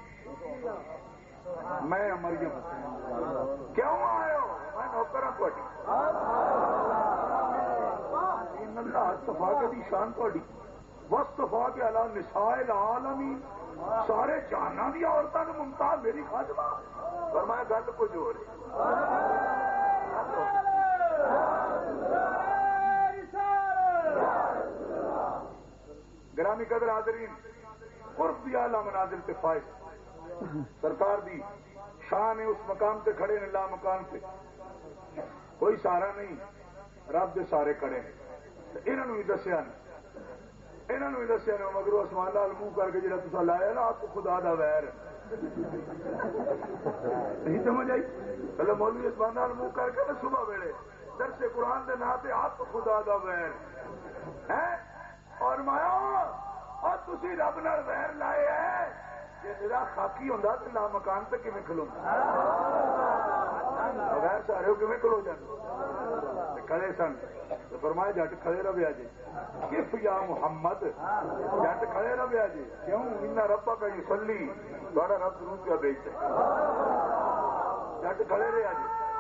میں مریم کیوں آئے ہو میں نوکر ہوں تھوڑی استفا کے دی شان تھوڑی وصطفا کے علا نساء العالمین سارے جہاناں دی عورتاں نوں ممتاز میری خادمہ فرمایا گل کچھ ہو رہی گرامی قدر حاضرین قرب دی اعلی منازل تے فائز سرکار دی شان ہے اس مقام تے کھڑے نے لا مکان تے کوئی سہارا نہیں رب دے سارے کھڑے ہیں انہوں نے بھی دسیا انہوں نے بھی دسیا نے مگر اسمان لال منہ کر کے جا تصا لایا نا آپ کو خدا دا ویر نہیں سمجھ آئی پہلے مولوی اسمان لال منہ کر کے نا صبح ویلے درس قرآن دے نا تے آپ کو خدا دا ویر ہے اور مایا اور تسی رب نال ویر لائے ہے جی میرا خاکی ہوں تو لا مکان تک کھے کھلو بغیر سارے کھے کھلو جانے کھڑے سن تو فرمایا جٹ کھڑے رہے جی کف یا محمد جٹ کھڑے نہ پیا جی کیوں ان ربا کا یصلی تھوڑا رب ضرور پیا بیچتے جٹ کھڑے رہا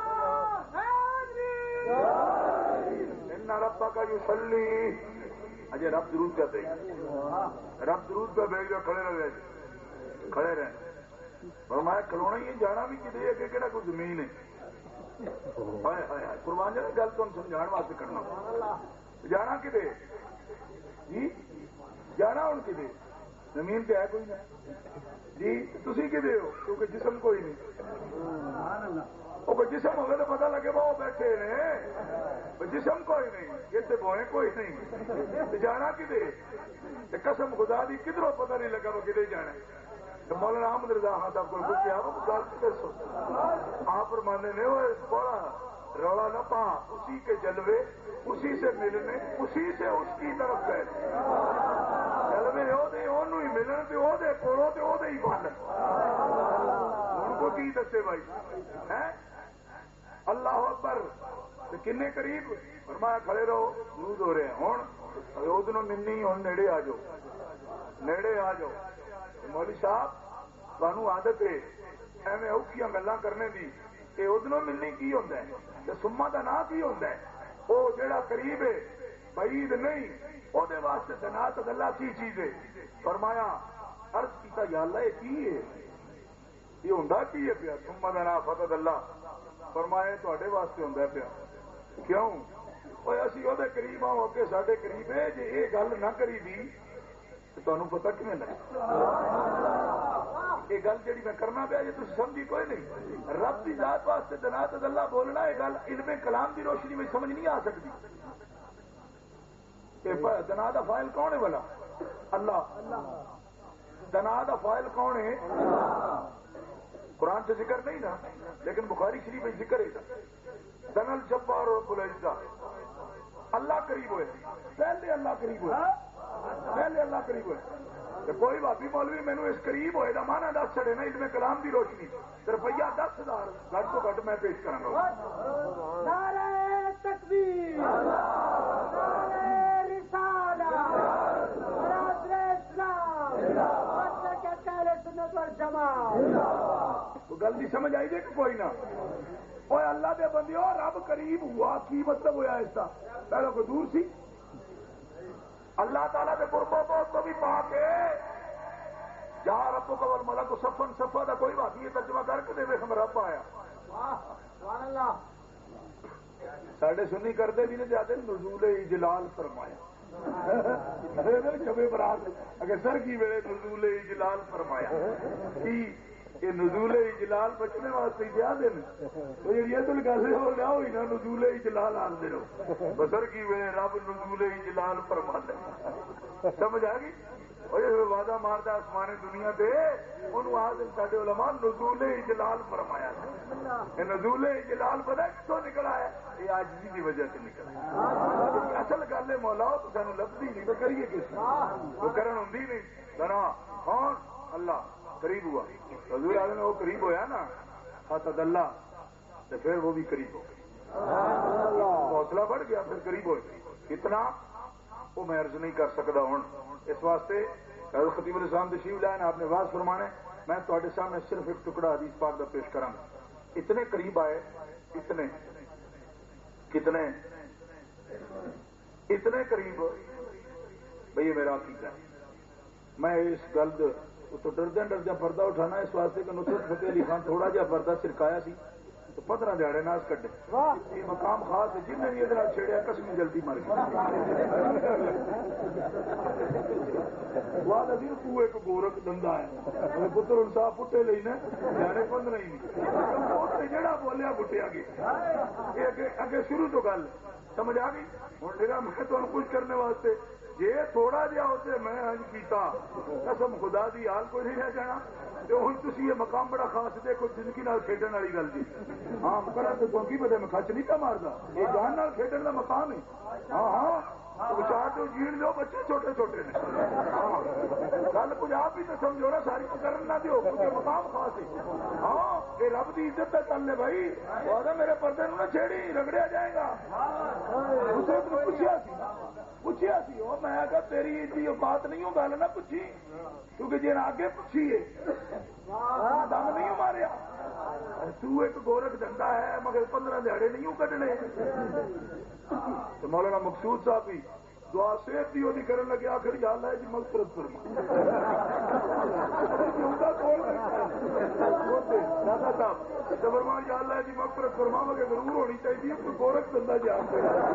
جی ان ربا کا یصلی اجے رب ضرور پیا بیچ رب ضرور پیا بیچ کھڑے رہے جی کھڑے رہے اور میں کھلونا ہی جانا بھی کتنے ہے کہ کہڑا کوئی زمین ہے ہائے ہائے ہائے قربان جانا گل تم سمجھا واسطے کرنا جانا کتنے جی جانا ہوں کتنے زمین پہ ہے کوئی نہیں جی تھی کتنے ہو کیونکہ جسم کوئی نہیں وہ کوئی جسم ہوگا تو پتا لگے وہ بیٹھے نے جسم کوئی نہیں اتنے بوئے کوئی نہیں جانا کتنے قسم خدا دی کدھروں پتہ نہیں لگا وہ کتنے جانا مولانا احمد رضا خان صاحب کو پوچھا وہ گل دسو آپ فرمانے نے وہ بڑا رولا نہ پا اسی کے جلوے اسی سے ملنے اسی سے اس کی طرف گئے جلوے ہی ملن تو وہ کولو تو وہ ہی بن ان کو کی دسے بھائی ہے اللہ اکبر کنے قریب فرمایا کھڑے رہو درود ہو رہے ہیں ہوں ادھر منی ہوں نیڑے آ جاؤ نیڑے آ جاؤ مولوی صاحب تمہیں عادت ہے ایویں اوکھیاں گلاں کرنے دی کہ ادھر ملنی کی ہوتا ہے سما کا نام کی ہوتا ہے وہ جڑا قریب ہے بعید نہیں وہ واسطے دنا تو گلا کی چیز ہے فرمایا عرض کیتا یا اللہ یہ کی ہے یہ ہوں کی ہے پیا سما کا نام فتح اللہ فرمایا تے واسطے ہوں پیا کیوں وہ اسی وہ قریب آ کے سارے قریب ہے جی یہ گل نہ کری دی تمہیں پتا کیوں لگا یہ گل جی میں کرنا پیا جی تھی سمجھی کوئی نہیں رب کی ذات واسطے دنات اللہ بولنا یہ گل علم کلام کی روشنی میں سمجھ نہیں آ سکتی دنا کا فائل کون ہے والا اللہ دنا کا فائل کون ہے قرآن سے ذکر نہیں نا لیکن بخاری شریف میں ذکر ہے دنل جبار اور رب العزت اللہ قریب ہوئے پہلے اللہ قریب ہوئے پہلے اللہ قریب ہوئے کوئی بابی مولوی مینو اس قریب ہوئے دا مانا دس چڑے نا علم کلام کی روشنی روپیہ دس ہزار گھٹ تو گھٹ میں پیش کروں گا نعرہ تکبیر نعرہ رسالہ برادر اسلام مسلک اہل سنت والجماعت تو گل دی سمجھ آئی دے کہ کوئی نہ اوے اللہ دے بندیو رب قریب ہوا کی مطلب ہوا اس کا پہلے کوئی دور سی اللہ تعالیٰ کے قرب و بہت کو بھی پا کے جا رب کو ملک سفن سفا کا کوئی بات یہ ترجمہ کر کے دے ہم رب آیا ساڈے سنی کرتے بھی نہیں جاتے نزول اجلال فرمایا شبے برات اگر سر کی ویلے نزول اجلال فرمایا کہ یہ نزول اجلال بچنے واسطے دیا دن تو جی یہ تو گل ہو لیا ہوئی نا نزول اجلال آدھے رہو بسر کی ویلے رب نزول اجلال فرما دے سمجھ آ گئی وعدہ مارتا آسمان دنیا دے انہوں آج سارے علماء نزول اجلال فرمایا یہ نزول اجلال پتا کتوں نکلا ہے یہ آج کی وجہ سے نکلا اصل گل ہے مولا تو سانو لبھی نہیں تو کریے کس وہ کرن ہوں نہیں ذرا کون اللہ قریب ہوا حضور عالم میں وہ قریب ہویا نا حسد اللہ تو پھر وہ بھی قریب ہو حوصلہ بڑھ گیا پھر قریب ہو کتنا وہ میں عرض نہیں کر سکتا ہوں اس واسطے حضرت خطیب الاسلام تشریف لائن آپ نے واضح فرمانے میں تھوڑے سامنے صرف ایک ٹکڑا حدیث پاک کا پیش کروں اتنے قریب آئے اتنے کتنے اتنے قریب بھئی میرا عقیدہ ہے میں اس گل تو ڈردیا ڈردیا پردہ اٹھانا اس واسطے کہ نصرت فتح علی خان تھوڑا جہا پردہ سرکایا سی تو پندرہ دیہڑے ناس کٹے یہ مقام خاص ہے جن نے بھی ادھر چھیڑیا قسم جلدی مر گئی بعد ابھی تو ایک گورک دندا ہے پتر انصاف پٹے لینا دیہڑے پندرہ ہی نہیں جہاں بولیا بٹیا گیا اگے شروع تو گل سمجھ آ گئی ہوں میرا میں تمہیں کچھ کرنے واسطے جی تھوڑا جہا ہوتے میں حج کیتا قسم خدا دی حال کوئی نہیں رہ جانا تو ہوں تھی یہ مقام بڑا خاص دیکھو زندگی نال کھیڈن والی گل جی ہاں کرا تو تم کی پتا میں خچ نہیں پہ مارتا یہ جان نال کھیڈن کا مقام ہے ہاں ہاں بچار جو جیڑ دو بچے چھوٹے چھوٹے نے ہاں گل کچھ آپ ہی تو سمجھو نا ساری کرن نہ دیو کیونکہ مقام خاص ہے ہاں یہ رب کی عزت ہے چل لے بھائی وہ میرے پردے نہ چھیڑی رگڑیا جائے گا دوسرے تم پوچھا سی پوچھیا سی وہ میں کہا تیری جی بات نہیں ہو گل نہ پوچھی کیونکہ جی آگے پوچھیے دم نہیں ماریا تو ایک گورکھ دندا ہے مگر پندرہ دیہڑے نہیں کڈنے تو مولانا مقصود صاحب بھی دعا صحت دی وہ کرن لگے آخر یا اللہ جی مغفرت فرما دادا صاحب فرمان یا اللہ جی مغفرت فرما مگر ضرور ہونی چاہیے کوئی گورکھ دندا جی آپ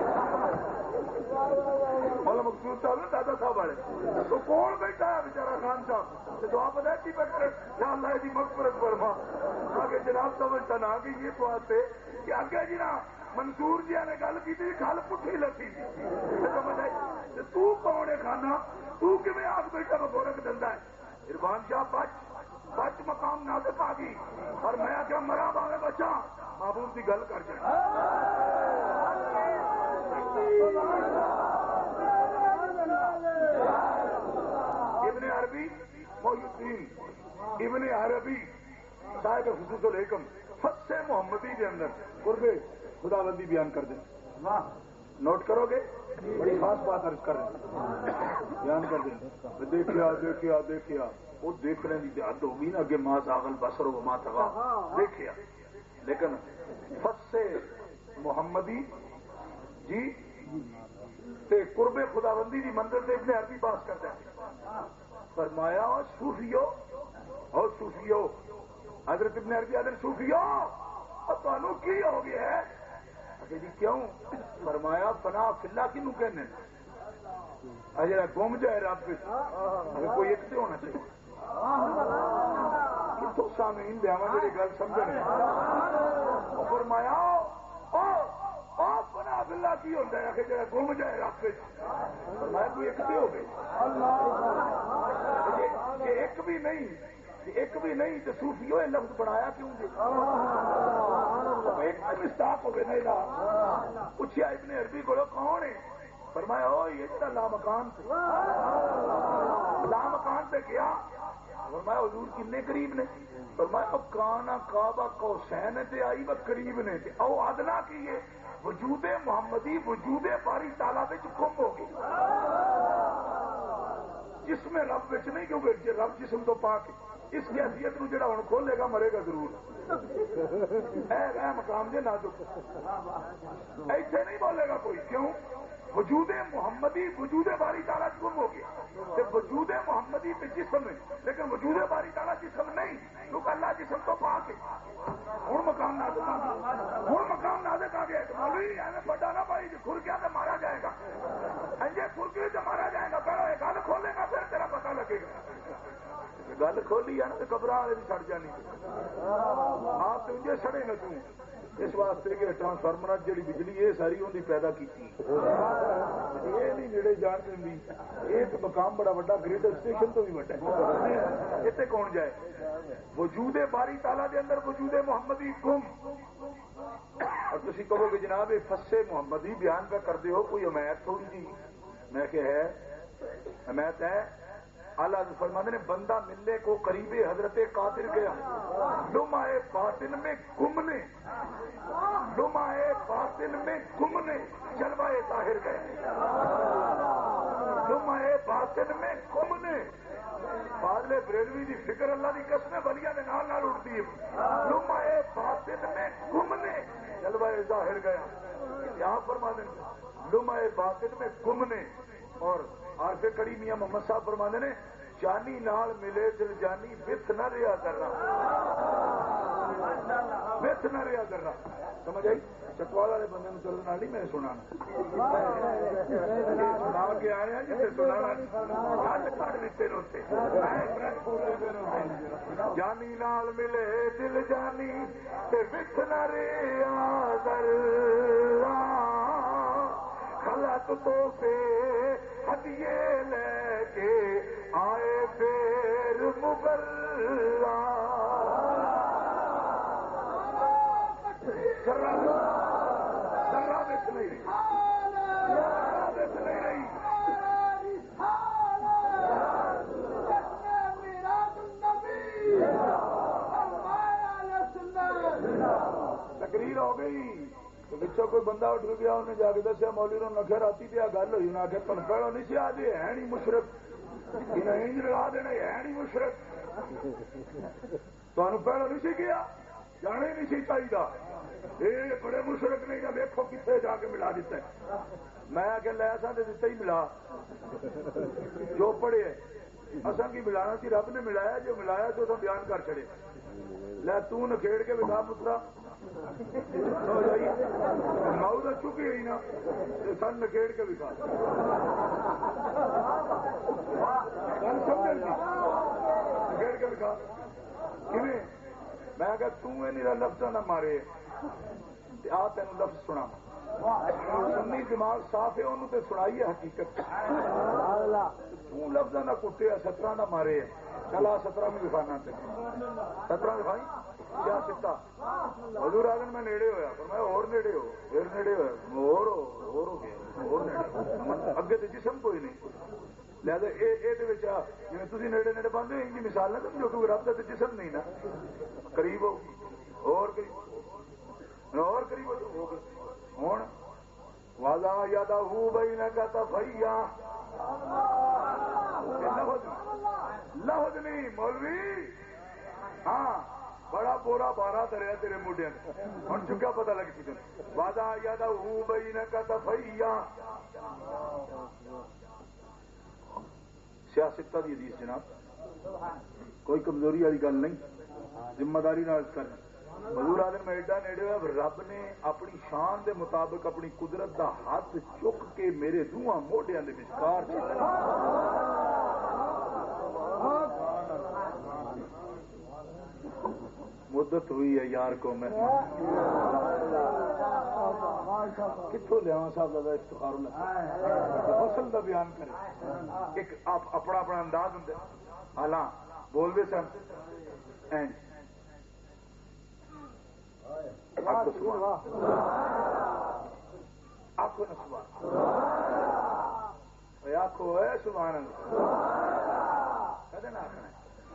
مولانا مقصود صاحب نے دادا صاحب والے تو کون بیٹھا ہے بیچارہ خان صاحب دعا پتہ کی بکر یا اللہ جی مغفرت فرما آگے جناب سمجھتا نہ کہ یہ تو آتے کہ آگے جی نا منصور جی نے گل کی تھی گل پٹھی لسی سمجھ آئی تو کون ہے کھانا تو کیویں آگ بیٹھا میں گورکھ دندا ہے عرفان شاہ بچ بچ مقام نازک آ گئی اور میں کیا مرا باوے بچا محبوب کی گل کر جائے ابن عربی محی الدین ابن عربی صاحب خصوص الحکم فتح محمدی کے اندر قرب خداوندی بیان کر دیں نوٹ کرو گے بڑی خاص بات عرض کر رہے ہیں بیان کر دیں دیکھیا دیکھیا دیکھیا وہ دیکھنے کی حد ہوگی نا کہ ماں ساغل بسر و ماں تھا دیکھیا لیکن فتح محمدی جی تے قرب خداوندی دی منزل سے ابن عربی باس کرتا ہے فرمایا صوفیو اور صوفیو حضرت ابن عربی حضرت صوفیو اور تمہوں کی ہو گیا ہے کہ جی کیوں فرمایا فنا فلا کنو کہنے اجرا گم جائے رب کوئی ایک سے ہونا چاہیے کتوں سامعین دیا جی گل سمجھنے فرمایا فنا فلا کی ہوتا ہے کہ جڑا گم جائے رب فرمایا کوئی ایک سے ہو گئی ایک بھی نہیں ایک بھی نہیں تو صوفیوں نے لفظ بنایا کیوں جی ایک مستاق ہو گئے نہیں پوچھا ابن عربی کو کون ہے فرمایا او یہ جڑا لامکان سے لامکان سے کیا فرمایا حضور کنے قریب نے فرمایا کانا کعبہ قوسین تے آئی وہ قریب نے او ادنا کیے وجود محمدی وجود باری تعالیٰ وچ گم ہو گئی جس میں رب وچ نہیں کیونکہ رب جسم تو پاک اس کی حیثیت نو جڑا ہوں کھولے گا مرے گا ضرور اے اے مقام دے نازک ایسے نہیں بولے گا کوئی کیوں وجود محمدی وجود باری تعالیٰ گم ہو گیا وجود محمدی پہ جسم ہے لیکن وجود باری تعالیٰ جسم نہیں کیونکہ اللہ جسم تو پاک ہے ہوں مقام نازک آ گیا ہوں مقام نازک آ گیا مولوی بڑا نہ بھائی کھر گیا تو مارا جائے گا کھر گئی تو مارا جائے گا پہلے گل کھولے گا پھر تیرا پتہ لگے گا گل کھولی ہے نا تو قبر والے بھی سڑ جانی آپ تجھے سڑے نہ تم اس واسطے کہ ٹرانسفارمر جی بجلی یہ ساری ان پیدا کی یہ نہیں نیڑے جان دینی یہ تو مقام بڑا بڑا گریڈ اسٹیشن تو بھی بڑا اتنے کون جائے وجود باری تعالیٰ دے اندر وجود محمدی گم اور تھی کہو کہ جناب یہ فسے محمدی بیان پہ کرتے ہو کوئی حمایت تھوڑی جی میں کہ ہے حمایت ہے اللہ فرماتے نے بندہ ملنے کو قریب حضرت قادر گیا لمائے باطن میں گمنے لمائے باطن میں گمنے جلوائے ظاہر گئے لمائے باطن میں گمنے فاضل بریلوی دی فکر اللہ دی قسم بلیا نے نال نال اٹھتی ہے لمائے باطن میں گمنے جلوائے ظاہر گیا یہاں فرماتے ہیں لمائے باطن میں گمنے اور عارف کری میاں محمد صاحب فرمانے نے جانی نال ملے دل جانی وتھ نہ رہا کرنا وتھ نہ رہا کرنا سمجھ آئی چکوال والے بندے میں چلنے والی میں سنا سنا کے آئے ہیں جسے سنا کٹ دیتے روتے جانی نال ملے دل جانی وتھ نہ رہا کرنا خلق تو سے ہدیے لے کے آئے پیر مغلا ذرا ذرا بچ نہیں رہی بچ نہیں رہی تقریر ہو گئی پچھو کوئی بندہ اٹھ گیا انہیں جا کے دسیا مولوی نے آخیا رات پہ گل ہوئی انہیں آخیا تم پہلو نہیں سی آج ہے نہیں مشرق انہیں لگا دینا ہے نہیں مشرق تمہیں پہلو نہیں سی کیا جانا ہی نہیں سی چاہیے یہ بڑے مشرق نہیں جب دیکھو کتنے جا کے ملا دیتا ہے میں آ کے لیا سا دیتا ہی ملا جو پڑھے اصل کی ملانا سی رب نے ملایا جو ملایا جو تو بیان کر چڑے لے تو نکھیڑ کے بتا پترا ماؤ تو چکی ہوئی نا سن نکھیڑ کے بتا نکھیڑ کے بتا کھے میں کہ تیرا لفظ نہ مارے آ تین لفظ سنا سنی دماغ صاف ہے انہوں تے سنائی ہے حقیقت لفظ نہ کٹے سترہ نہ مارے چلا سترہ میں دکھانا سترہ دکھائی کیا سکتا حضور آگن میں نیڑے ہویا پر میں اور نیڑے ہو پھر نیڑے ہوا اور ہو گیا اور نیڑے اگے تو جسم کوئی نہیں لہٰذا یہ جی تھی نیڑے نیڑے بند ہو ان کی مثال نہ سمجھو کہ رب کا تو جسم نہیں نا قریب ہو اور قریب اور قریب ہو گئے ہوں واضح یادا ہو بھائی نہ کہتا بھیا لفظ نہیں مولوی ہاں بڑا بورا بارہ دریا تیرے موڈیا ہوں چکا پتا لگ چکا واضح یادا ہو بھائی نہ کہتا بھیا سیاست کی حدیث جناب کوئی کمزوری والی گل نہیں ذمہ داری کرنا حضور آدم میں ایڈا نیڑے ہوا رب نے اپنی شان دے مطابق اپنی قدرت دا ہاتھ چک کے میرے دونوں موڈیاں دے وچکار مدت ہوئی ہے یار کو میں کتوں لیا صاحب دادا افتخار فصل کا بیان کرے ایک اپنا اپنا انداز ہوں حالاں بولتے سن آخو آخو ہے سبحان اللہ کدے نہ آخنا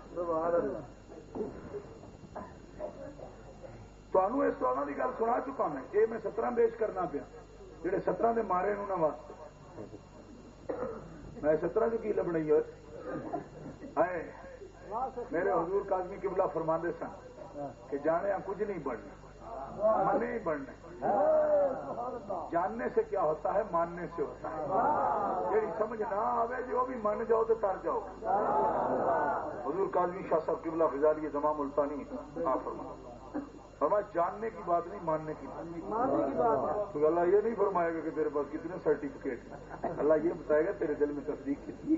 تمہیں اس طرح کی گل سنا چکا میں یہ میں سترہ پیش کرنا پیا جہے سترہ کے مارے انہوں واسطے میں سترہ جو کی لبنی ہوئے میرے حضور کاظمی قبلہ فرماندے سن کہ جانے کچھ نہیں بڑھنا مانے ہی بڑھنا جاننے سے کیا ہوتا ہے ماننے سے ہوتا ہے جی سمجھ نہ آئے جو بھی مان جاؤ تو تر جاؤ حضور کاظمی شاہ صاحب قبلہ فضالی زمام ملتانی فرمایا جاننے کی بات نہیں ماننے کی بات تو اللہ یہ نہیں فرمائے گا کہ تیرے پاس کتنے سرٹیفکیٹ اللہ یہ بتائے گا تیرے دل میں تصدیق کتنی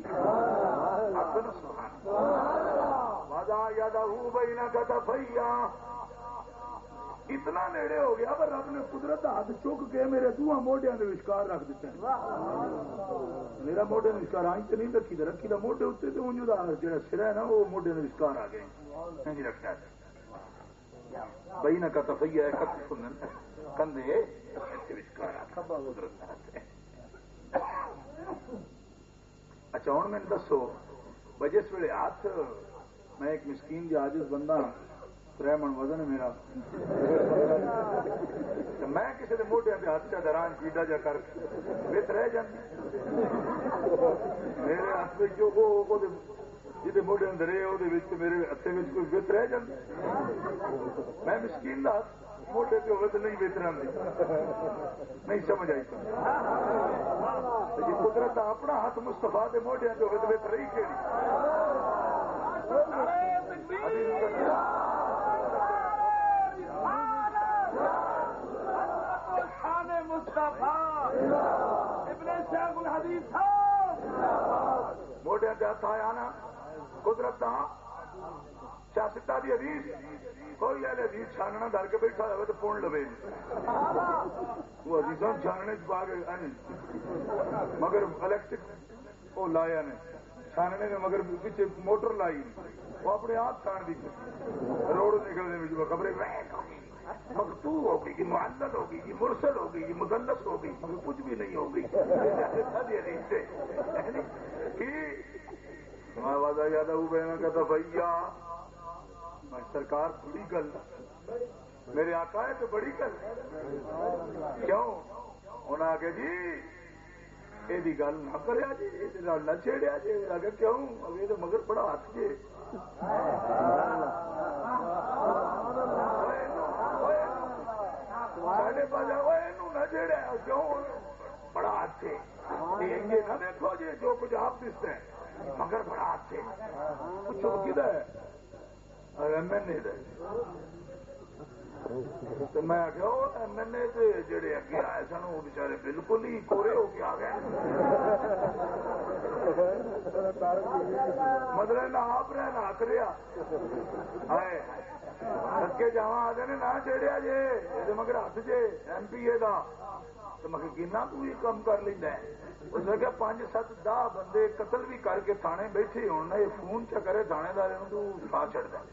اتنا نیڑے ہو گیا پر رب نے قدرت ہاتھ چک کے میرے دونوں موڈیا کے وچکار رکھ دیتا ہے میرا موڈے وچکار آئی تو نہیں رکھی رکھی دا موڈے اتنے تو انجو دا جڑا سرا ہے نا وہ موڈے کے وچکار آ گئے رکھا بئی نہ کا تفیہ ہے کندھے اچھا ہوں میں دسو جس ویلے ہاتھ میں ایک مسکین جی عاجز بندہ تر من وزن ہے میرا میں کسی کے موڈیا کے ہاتھ کا دران چیڈا جا کر بت رہ جاتی میرے ہاتھ میں جو جی موڈے اندر میرے ہاتھ میں کوئی بت رہ جاتی میں مسکین کا ہاتھ موڈے کے ہوئے تو نہیں بت رہا نہیں سمجھ آئی جی قدرت اپنا ہاتھ مستفا کے موڈیا کے ہوئے تو بت رہی کہ موڈیا کے ہاتھ آیا نا قدرت سیاستہ کی حدیث کوئی ایسے حدیث چھاننا ڈر کے بیٹھا ہوا تو پون لو وہ حدیث چھاننے پا کے مگر الیکٹرک وہ لایا نے چھاننے نے مگر پیچھے موٹر لائی وہ اپنے آپ چھان دی روڈ نکلنے میں خبریں مکتوب ہوگی کہ معلل ہوگی کہ مرسل ہوگی کہ مدلس ہوگی مگر کچھ بھی نہیں ہوگی یاد آؤ بہن کا بھیا سرکار تھوڑی گل میرے آقا ہے تو بڑی گل کیوں؟ انہیں آگے جی یہ گل نہ کریا جی نہ چھیڑیا جی آگے کیوں ابھی تو مگر بڑا ہاتھ جی ساڈے پاس نہ چھیڑیا کیوں بڑا ہاتھ ہے یہ نہ دیکھو جی جو کچھ آپ دستے ہیں مگر بڑا ہاتھ ہے پوچھو کدھر ہے ایم این اے میں آخیا ایم این اے جڑے اگے آئے سن وہ بچارے بالکل ہی کورے ہو کے آ گئے مطلب نہ آپ رہا نہ ہاتھ رہا اگے جا آتے نے نہ چڑھیا جے یہ مگر ہاتھ جے ایم پی اے کا تو مگر کنا تو یہ کام کر لینا اس نے کہا پانچ سات دہ بندے قتل بھی کر کے تھانے بیٹھے ہونا یہ فون چکرے تھانے دار تو اٹھا چڑھ دیں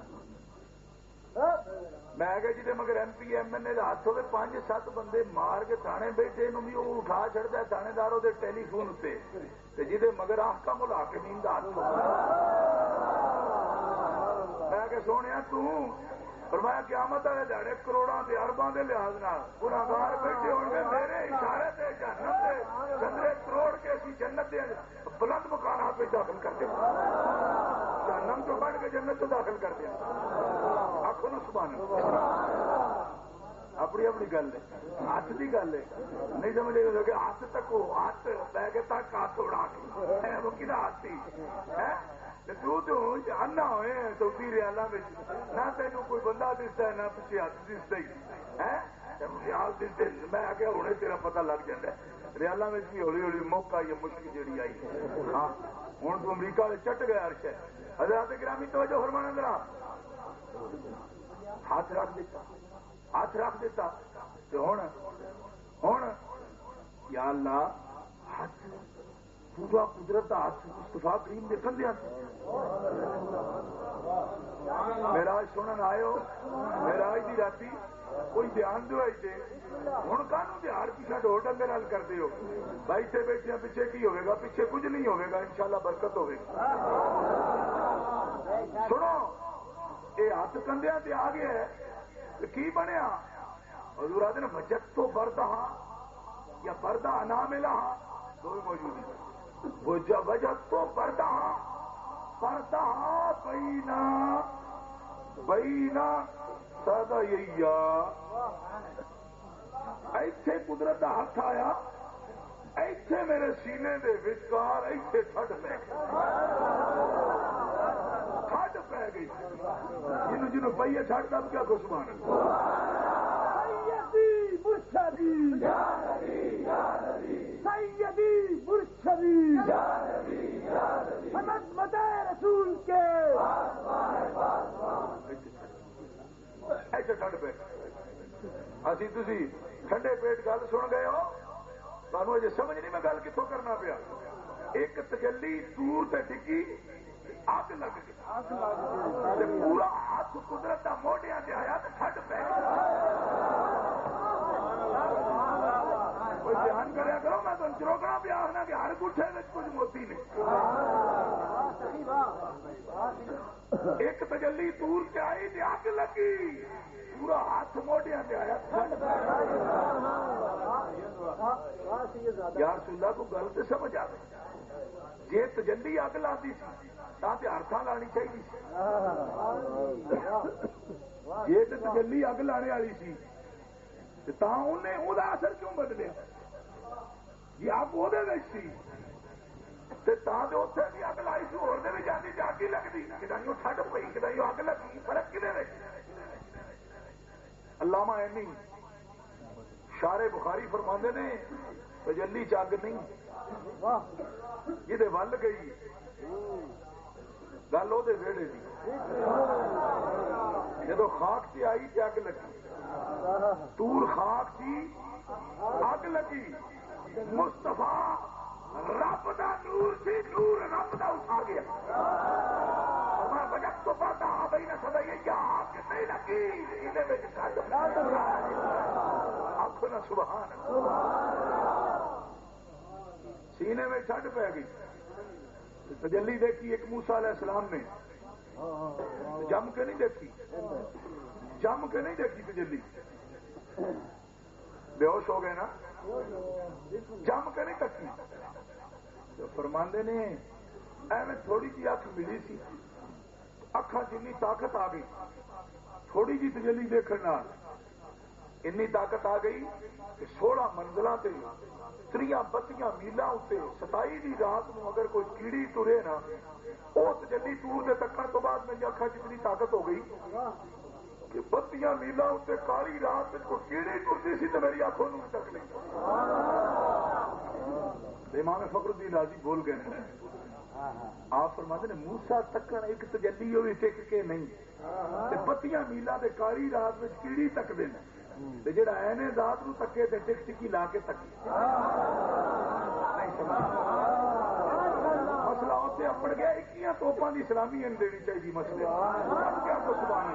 میں کہ جی مگر M P M N A ہاتھ ہوئے پانچ سات بندے مار کے تھانے بیٹھے بھی وہ اٹھا چڑھتا ہے تھانے دار وہ ٹیلی فون اتنے جی مگر آخ کا ملا کے نیند ہاتھ میں کہ سونے فرمایا قیامت والے دیہڑے کروڑوں کے ارباں کے لحاظ گناہگار بیٹھے ہو گے میرے اشارے سے جہنم سے چندرے کروڑ کے اسی جنت دے بلند مکانات پہ داخل کر دیں جہنم تو بن کے جنت تو داخل کر دیں آخو نا سبحان اپنی اپنی گل ہے ہاتھ کی گل ہے نہیں سمجھ کہ ہاتھ تک ہاتھ لے کے تک ہاتھ اڑا کے وہ کہنا ہاتھ تھی تو آنا ہوئے سعودی ریالہ میں نہ تینوں کوئی بندہ دستا ہے نہ پیچھے ہاتھ دستا ہی ریال دستے میں آ گیا ہونے تیرا پتہ لگ جاتا ہے ریالہ میں بھی ہولی ہولی موقع یہ مشکل جیڑی آئی ہاں ہوں تو امریکہ چٹ گیا عرش ہے حضرات گرامی توجہ فرمانا ذرا ہاتھ رکھ دیتا ہاتھ رکھ دیتا تو ہوں ہوں یا اللہ ہاتھ پورا قدرت ہاتھ مصطفیٰ کریم دیکھن دیا میراج سنن آئے ہو میراج دی راتی کوئی دھیان دو تھے ہوں کانوں دھیان پیچھا ڈور ڈنگے نال کرتے ہو بھائی اتنے بیٹھے پیچھے کی ہوئے گا پیچھے کچھ نہیں ہوئے گا انشاءاللہ برکت ہوئے گی سنو یہ ہاتھ کندیا تے آ گیا ہے کی بنیا حضور آدھے نے بچت تو بردا یا بردا انا ملا دو موجود ہیں وجت تو بردا بردا بینا بینا سادہ یہی ایتھے قدرت کا ہاتھ آیا ایتھے میرے سینے دے وچکار ایتھے ٹھڈ پہ ٹھڈ پہ گئی جنوں جنوں پہیے ٹھڈ دب کیا کچھ مان سیدی مرشدی سیدی مرشدی خدمت رسول کے ایسے ٹھنڈ پہ اسی تھی ٹھنڈے پیٹ گل سن گئے ہو تمہیں اجے سمجھ نہیں میں گل کتوں کرنا پیا ایک تجلی دور سے ڈگی اگ لگ گئی پورا ہاتھ قدرت کا موڈیا سے آیا تو ٹھنڈ پہ کوئی دھیان کریا کرو میں تم چروکنا پیا آخنا کہ ہر گٹھے میں کچھ موتی نے ایک تجلی دور سے آئی تو اگ لگی پورا ہاتھ موڈیا سے آیا یار سلا کو گل تو سمجھ آ گئی جی تجلی اگ لاتی سی ہاتھاں لانی چاہیے جی تجلی اگ لانے والی سی انہیں وہ اثر کیوں بدلیا جی اگ وہ سی اتنے بھی اگ لائی سی اور بھی جاتی جاتی لگتی کدائیوں ٹھڈ پی کدائیوں اگ لگی فرق کدے علامہ اینی شارے بخاری فرماندے نے تجلی چگ نہیں جی ول گئی گل وہ ویڑے کی جدو خاک سے آئی تو اگ لگی تور خاک کی اگ لگی مستفا رب دا نور سی نور رب دا اٹھا گیا بجٹ تو پڑتا بھائی نہ سدا یہ آگ نہیں لگی آخ نہ سبحان سینے میں ٹھنڈ پہ گئی تجلی دیکھی ایک موسیٰ علیہ السلام نے جم کے نہیں دیکھی جم کے نہیں دیکھی تجلی، بے ہوش ہو گئے نا، جم کے نہیں تکی. تو فرماندے نے ایویں تھوڑی جی اکھ ملی سی، اکھاں جنی طاقت آ گئی، تھوڑی جی تجلی دیکھنا انی طاقت آ گئی کہ سولہ منزلہ تے تریاں بتیاں میلاں اتنے ستائی دی رات نو اگر کوئی کیڑی ٹرے نا، وہ تجلی ٹور دے تکن تو بعد میری اکھاں جتنی طاقت ہو گئی کہ بتیاں میلاں اتنے کالی رات میں کوئی کیڑی ٹرتی سی تو میری آنکھوں نو تک لی. امام فخر الدین رازی بول گئے، آپ فرماتے ہیں موسیٰ تکن ایک تجلی ہوئی ٹک کے نہیں، بتیاں میلاں دے کالی رات میں کیڑی تک دے جڑا اینے ذات نو تکے تے ٹک ٹکی لا کے تکی. مسئلہ اتنے اپڑ گیا، اکیاں توپاں دی سلامی ان دینی چاہیے مسئلے کیا تو سبحان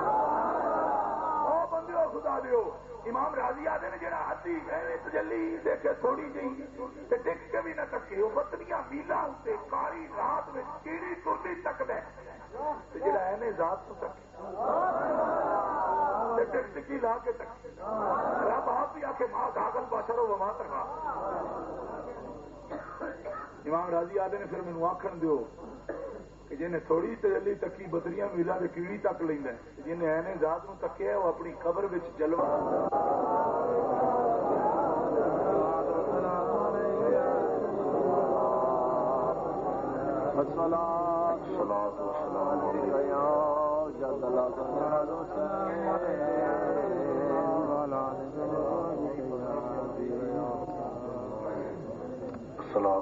او بندیو خدا دیو. امام راضی آدھے نے جڑا حدی تجلی دیکھے تھوڑی جی تے ٹک کے بھی نہ تکے، وہ بتیاں میلاں تے کالی رات میں کیڑی ٹرتی تک دے جڑا اینے ذات نو تکے ٹکی لا کے تک رب آپ بھی آ کے ماں داخل باشر ہو وہاں تک. امام راضی آدھے نے پھر مینو آخر دیو کہ جن تھوڑی تجلی تکی بتریاں میلا کے کیڑی تک لینا، جن اینے ذات نو تکیا وہ اپنی قبر وچ جلوہ السلام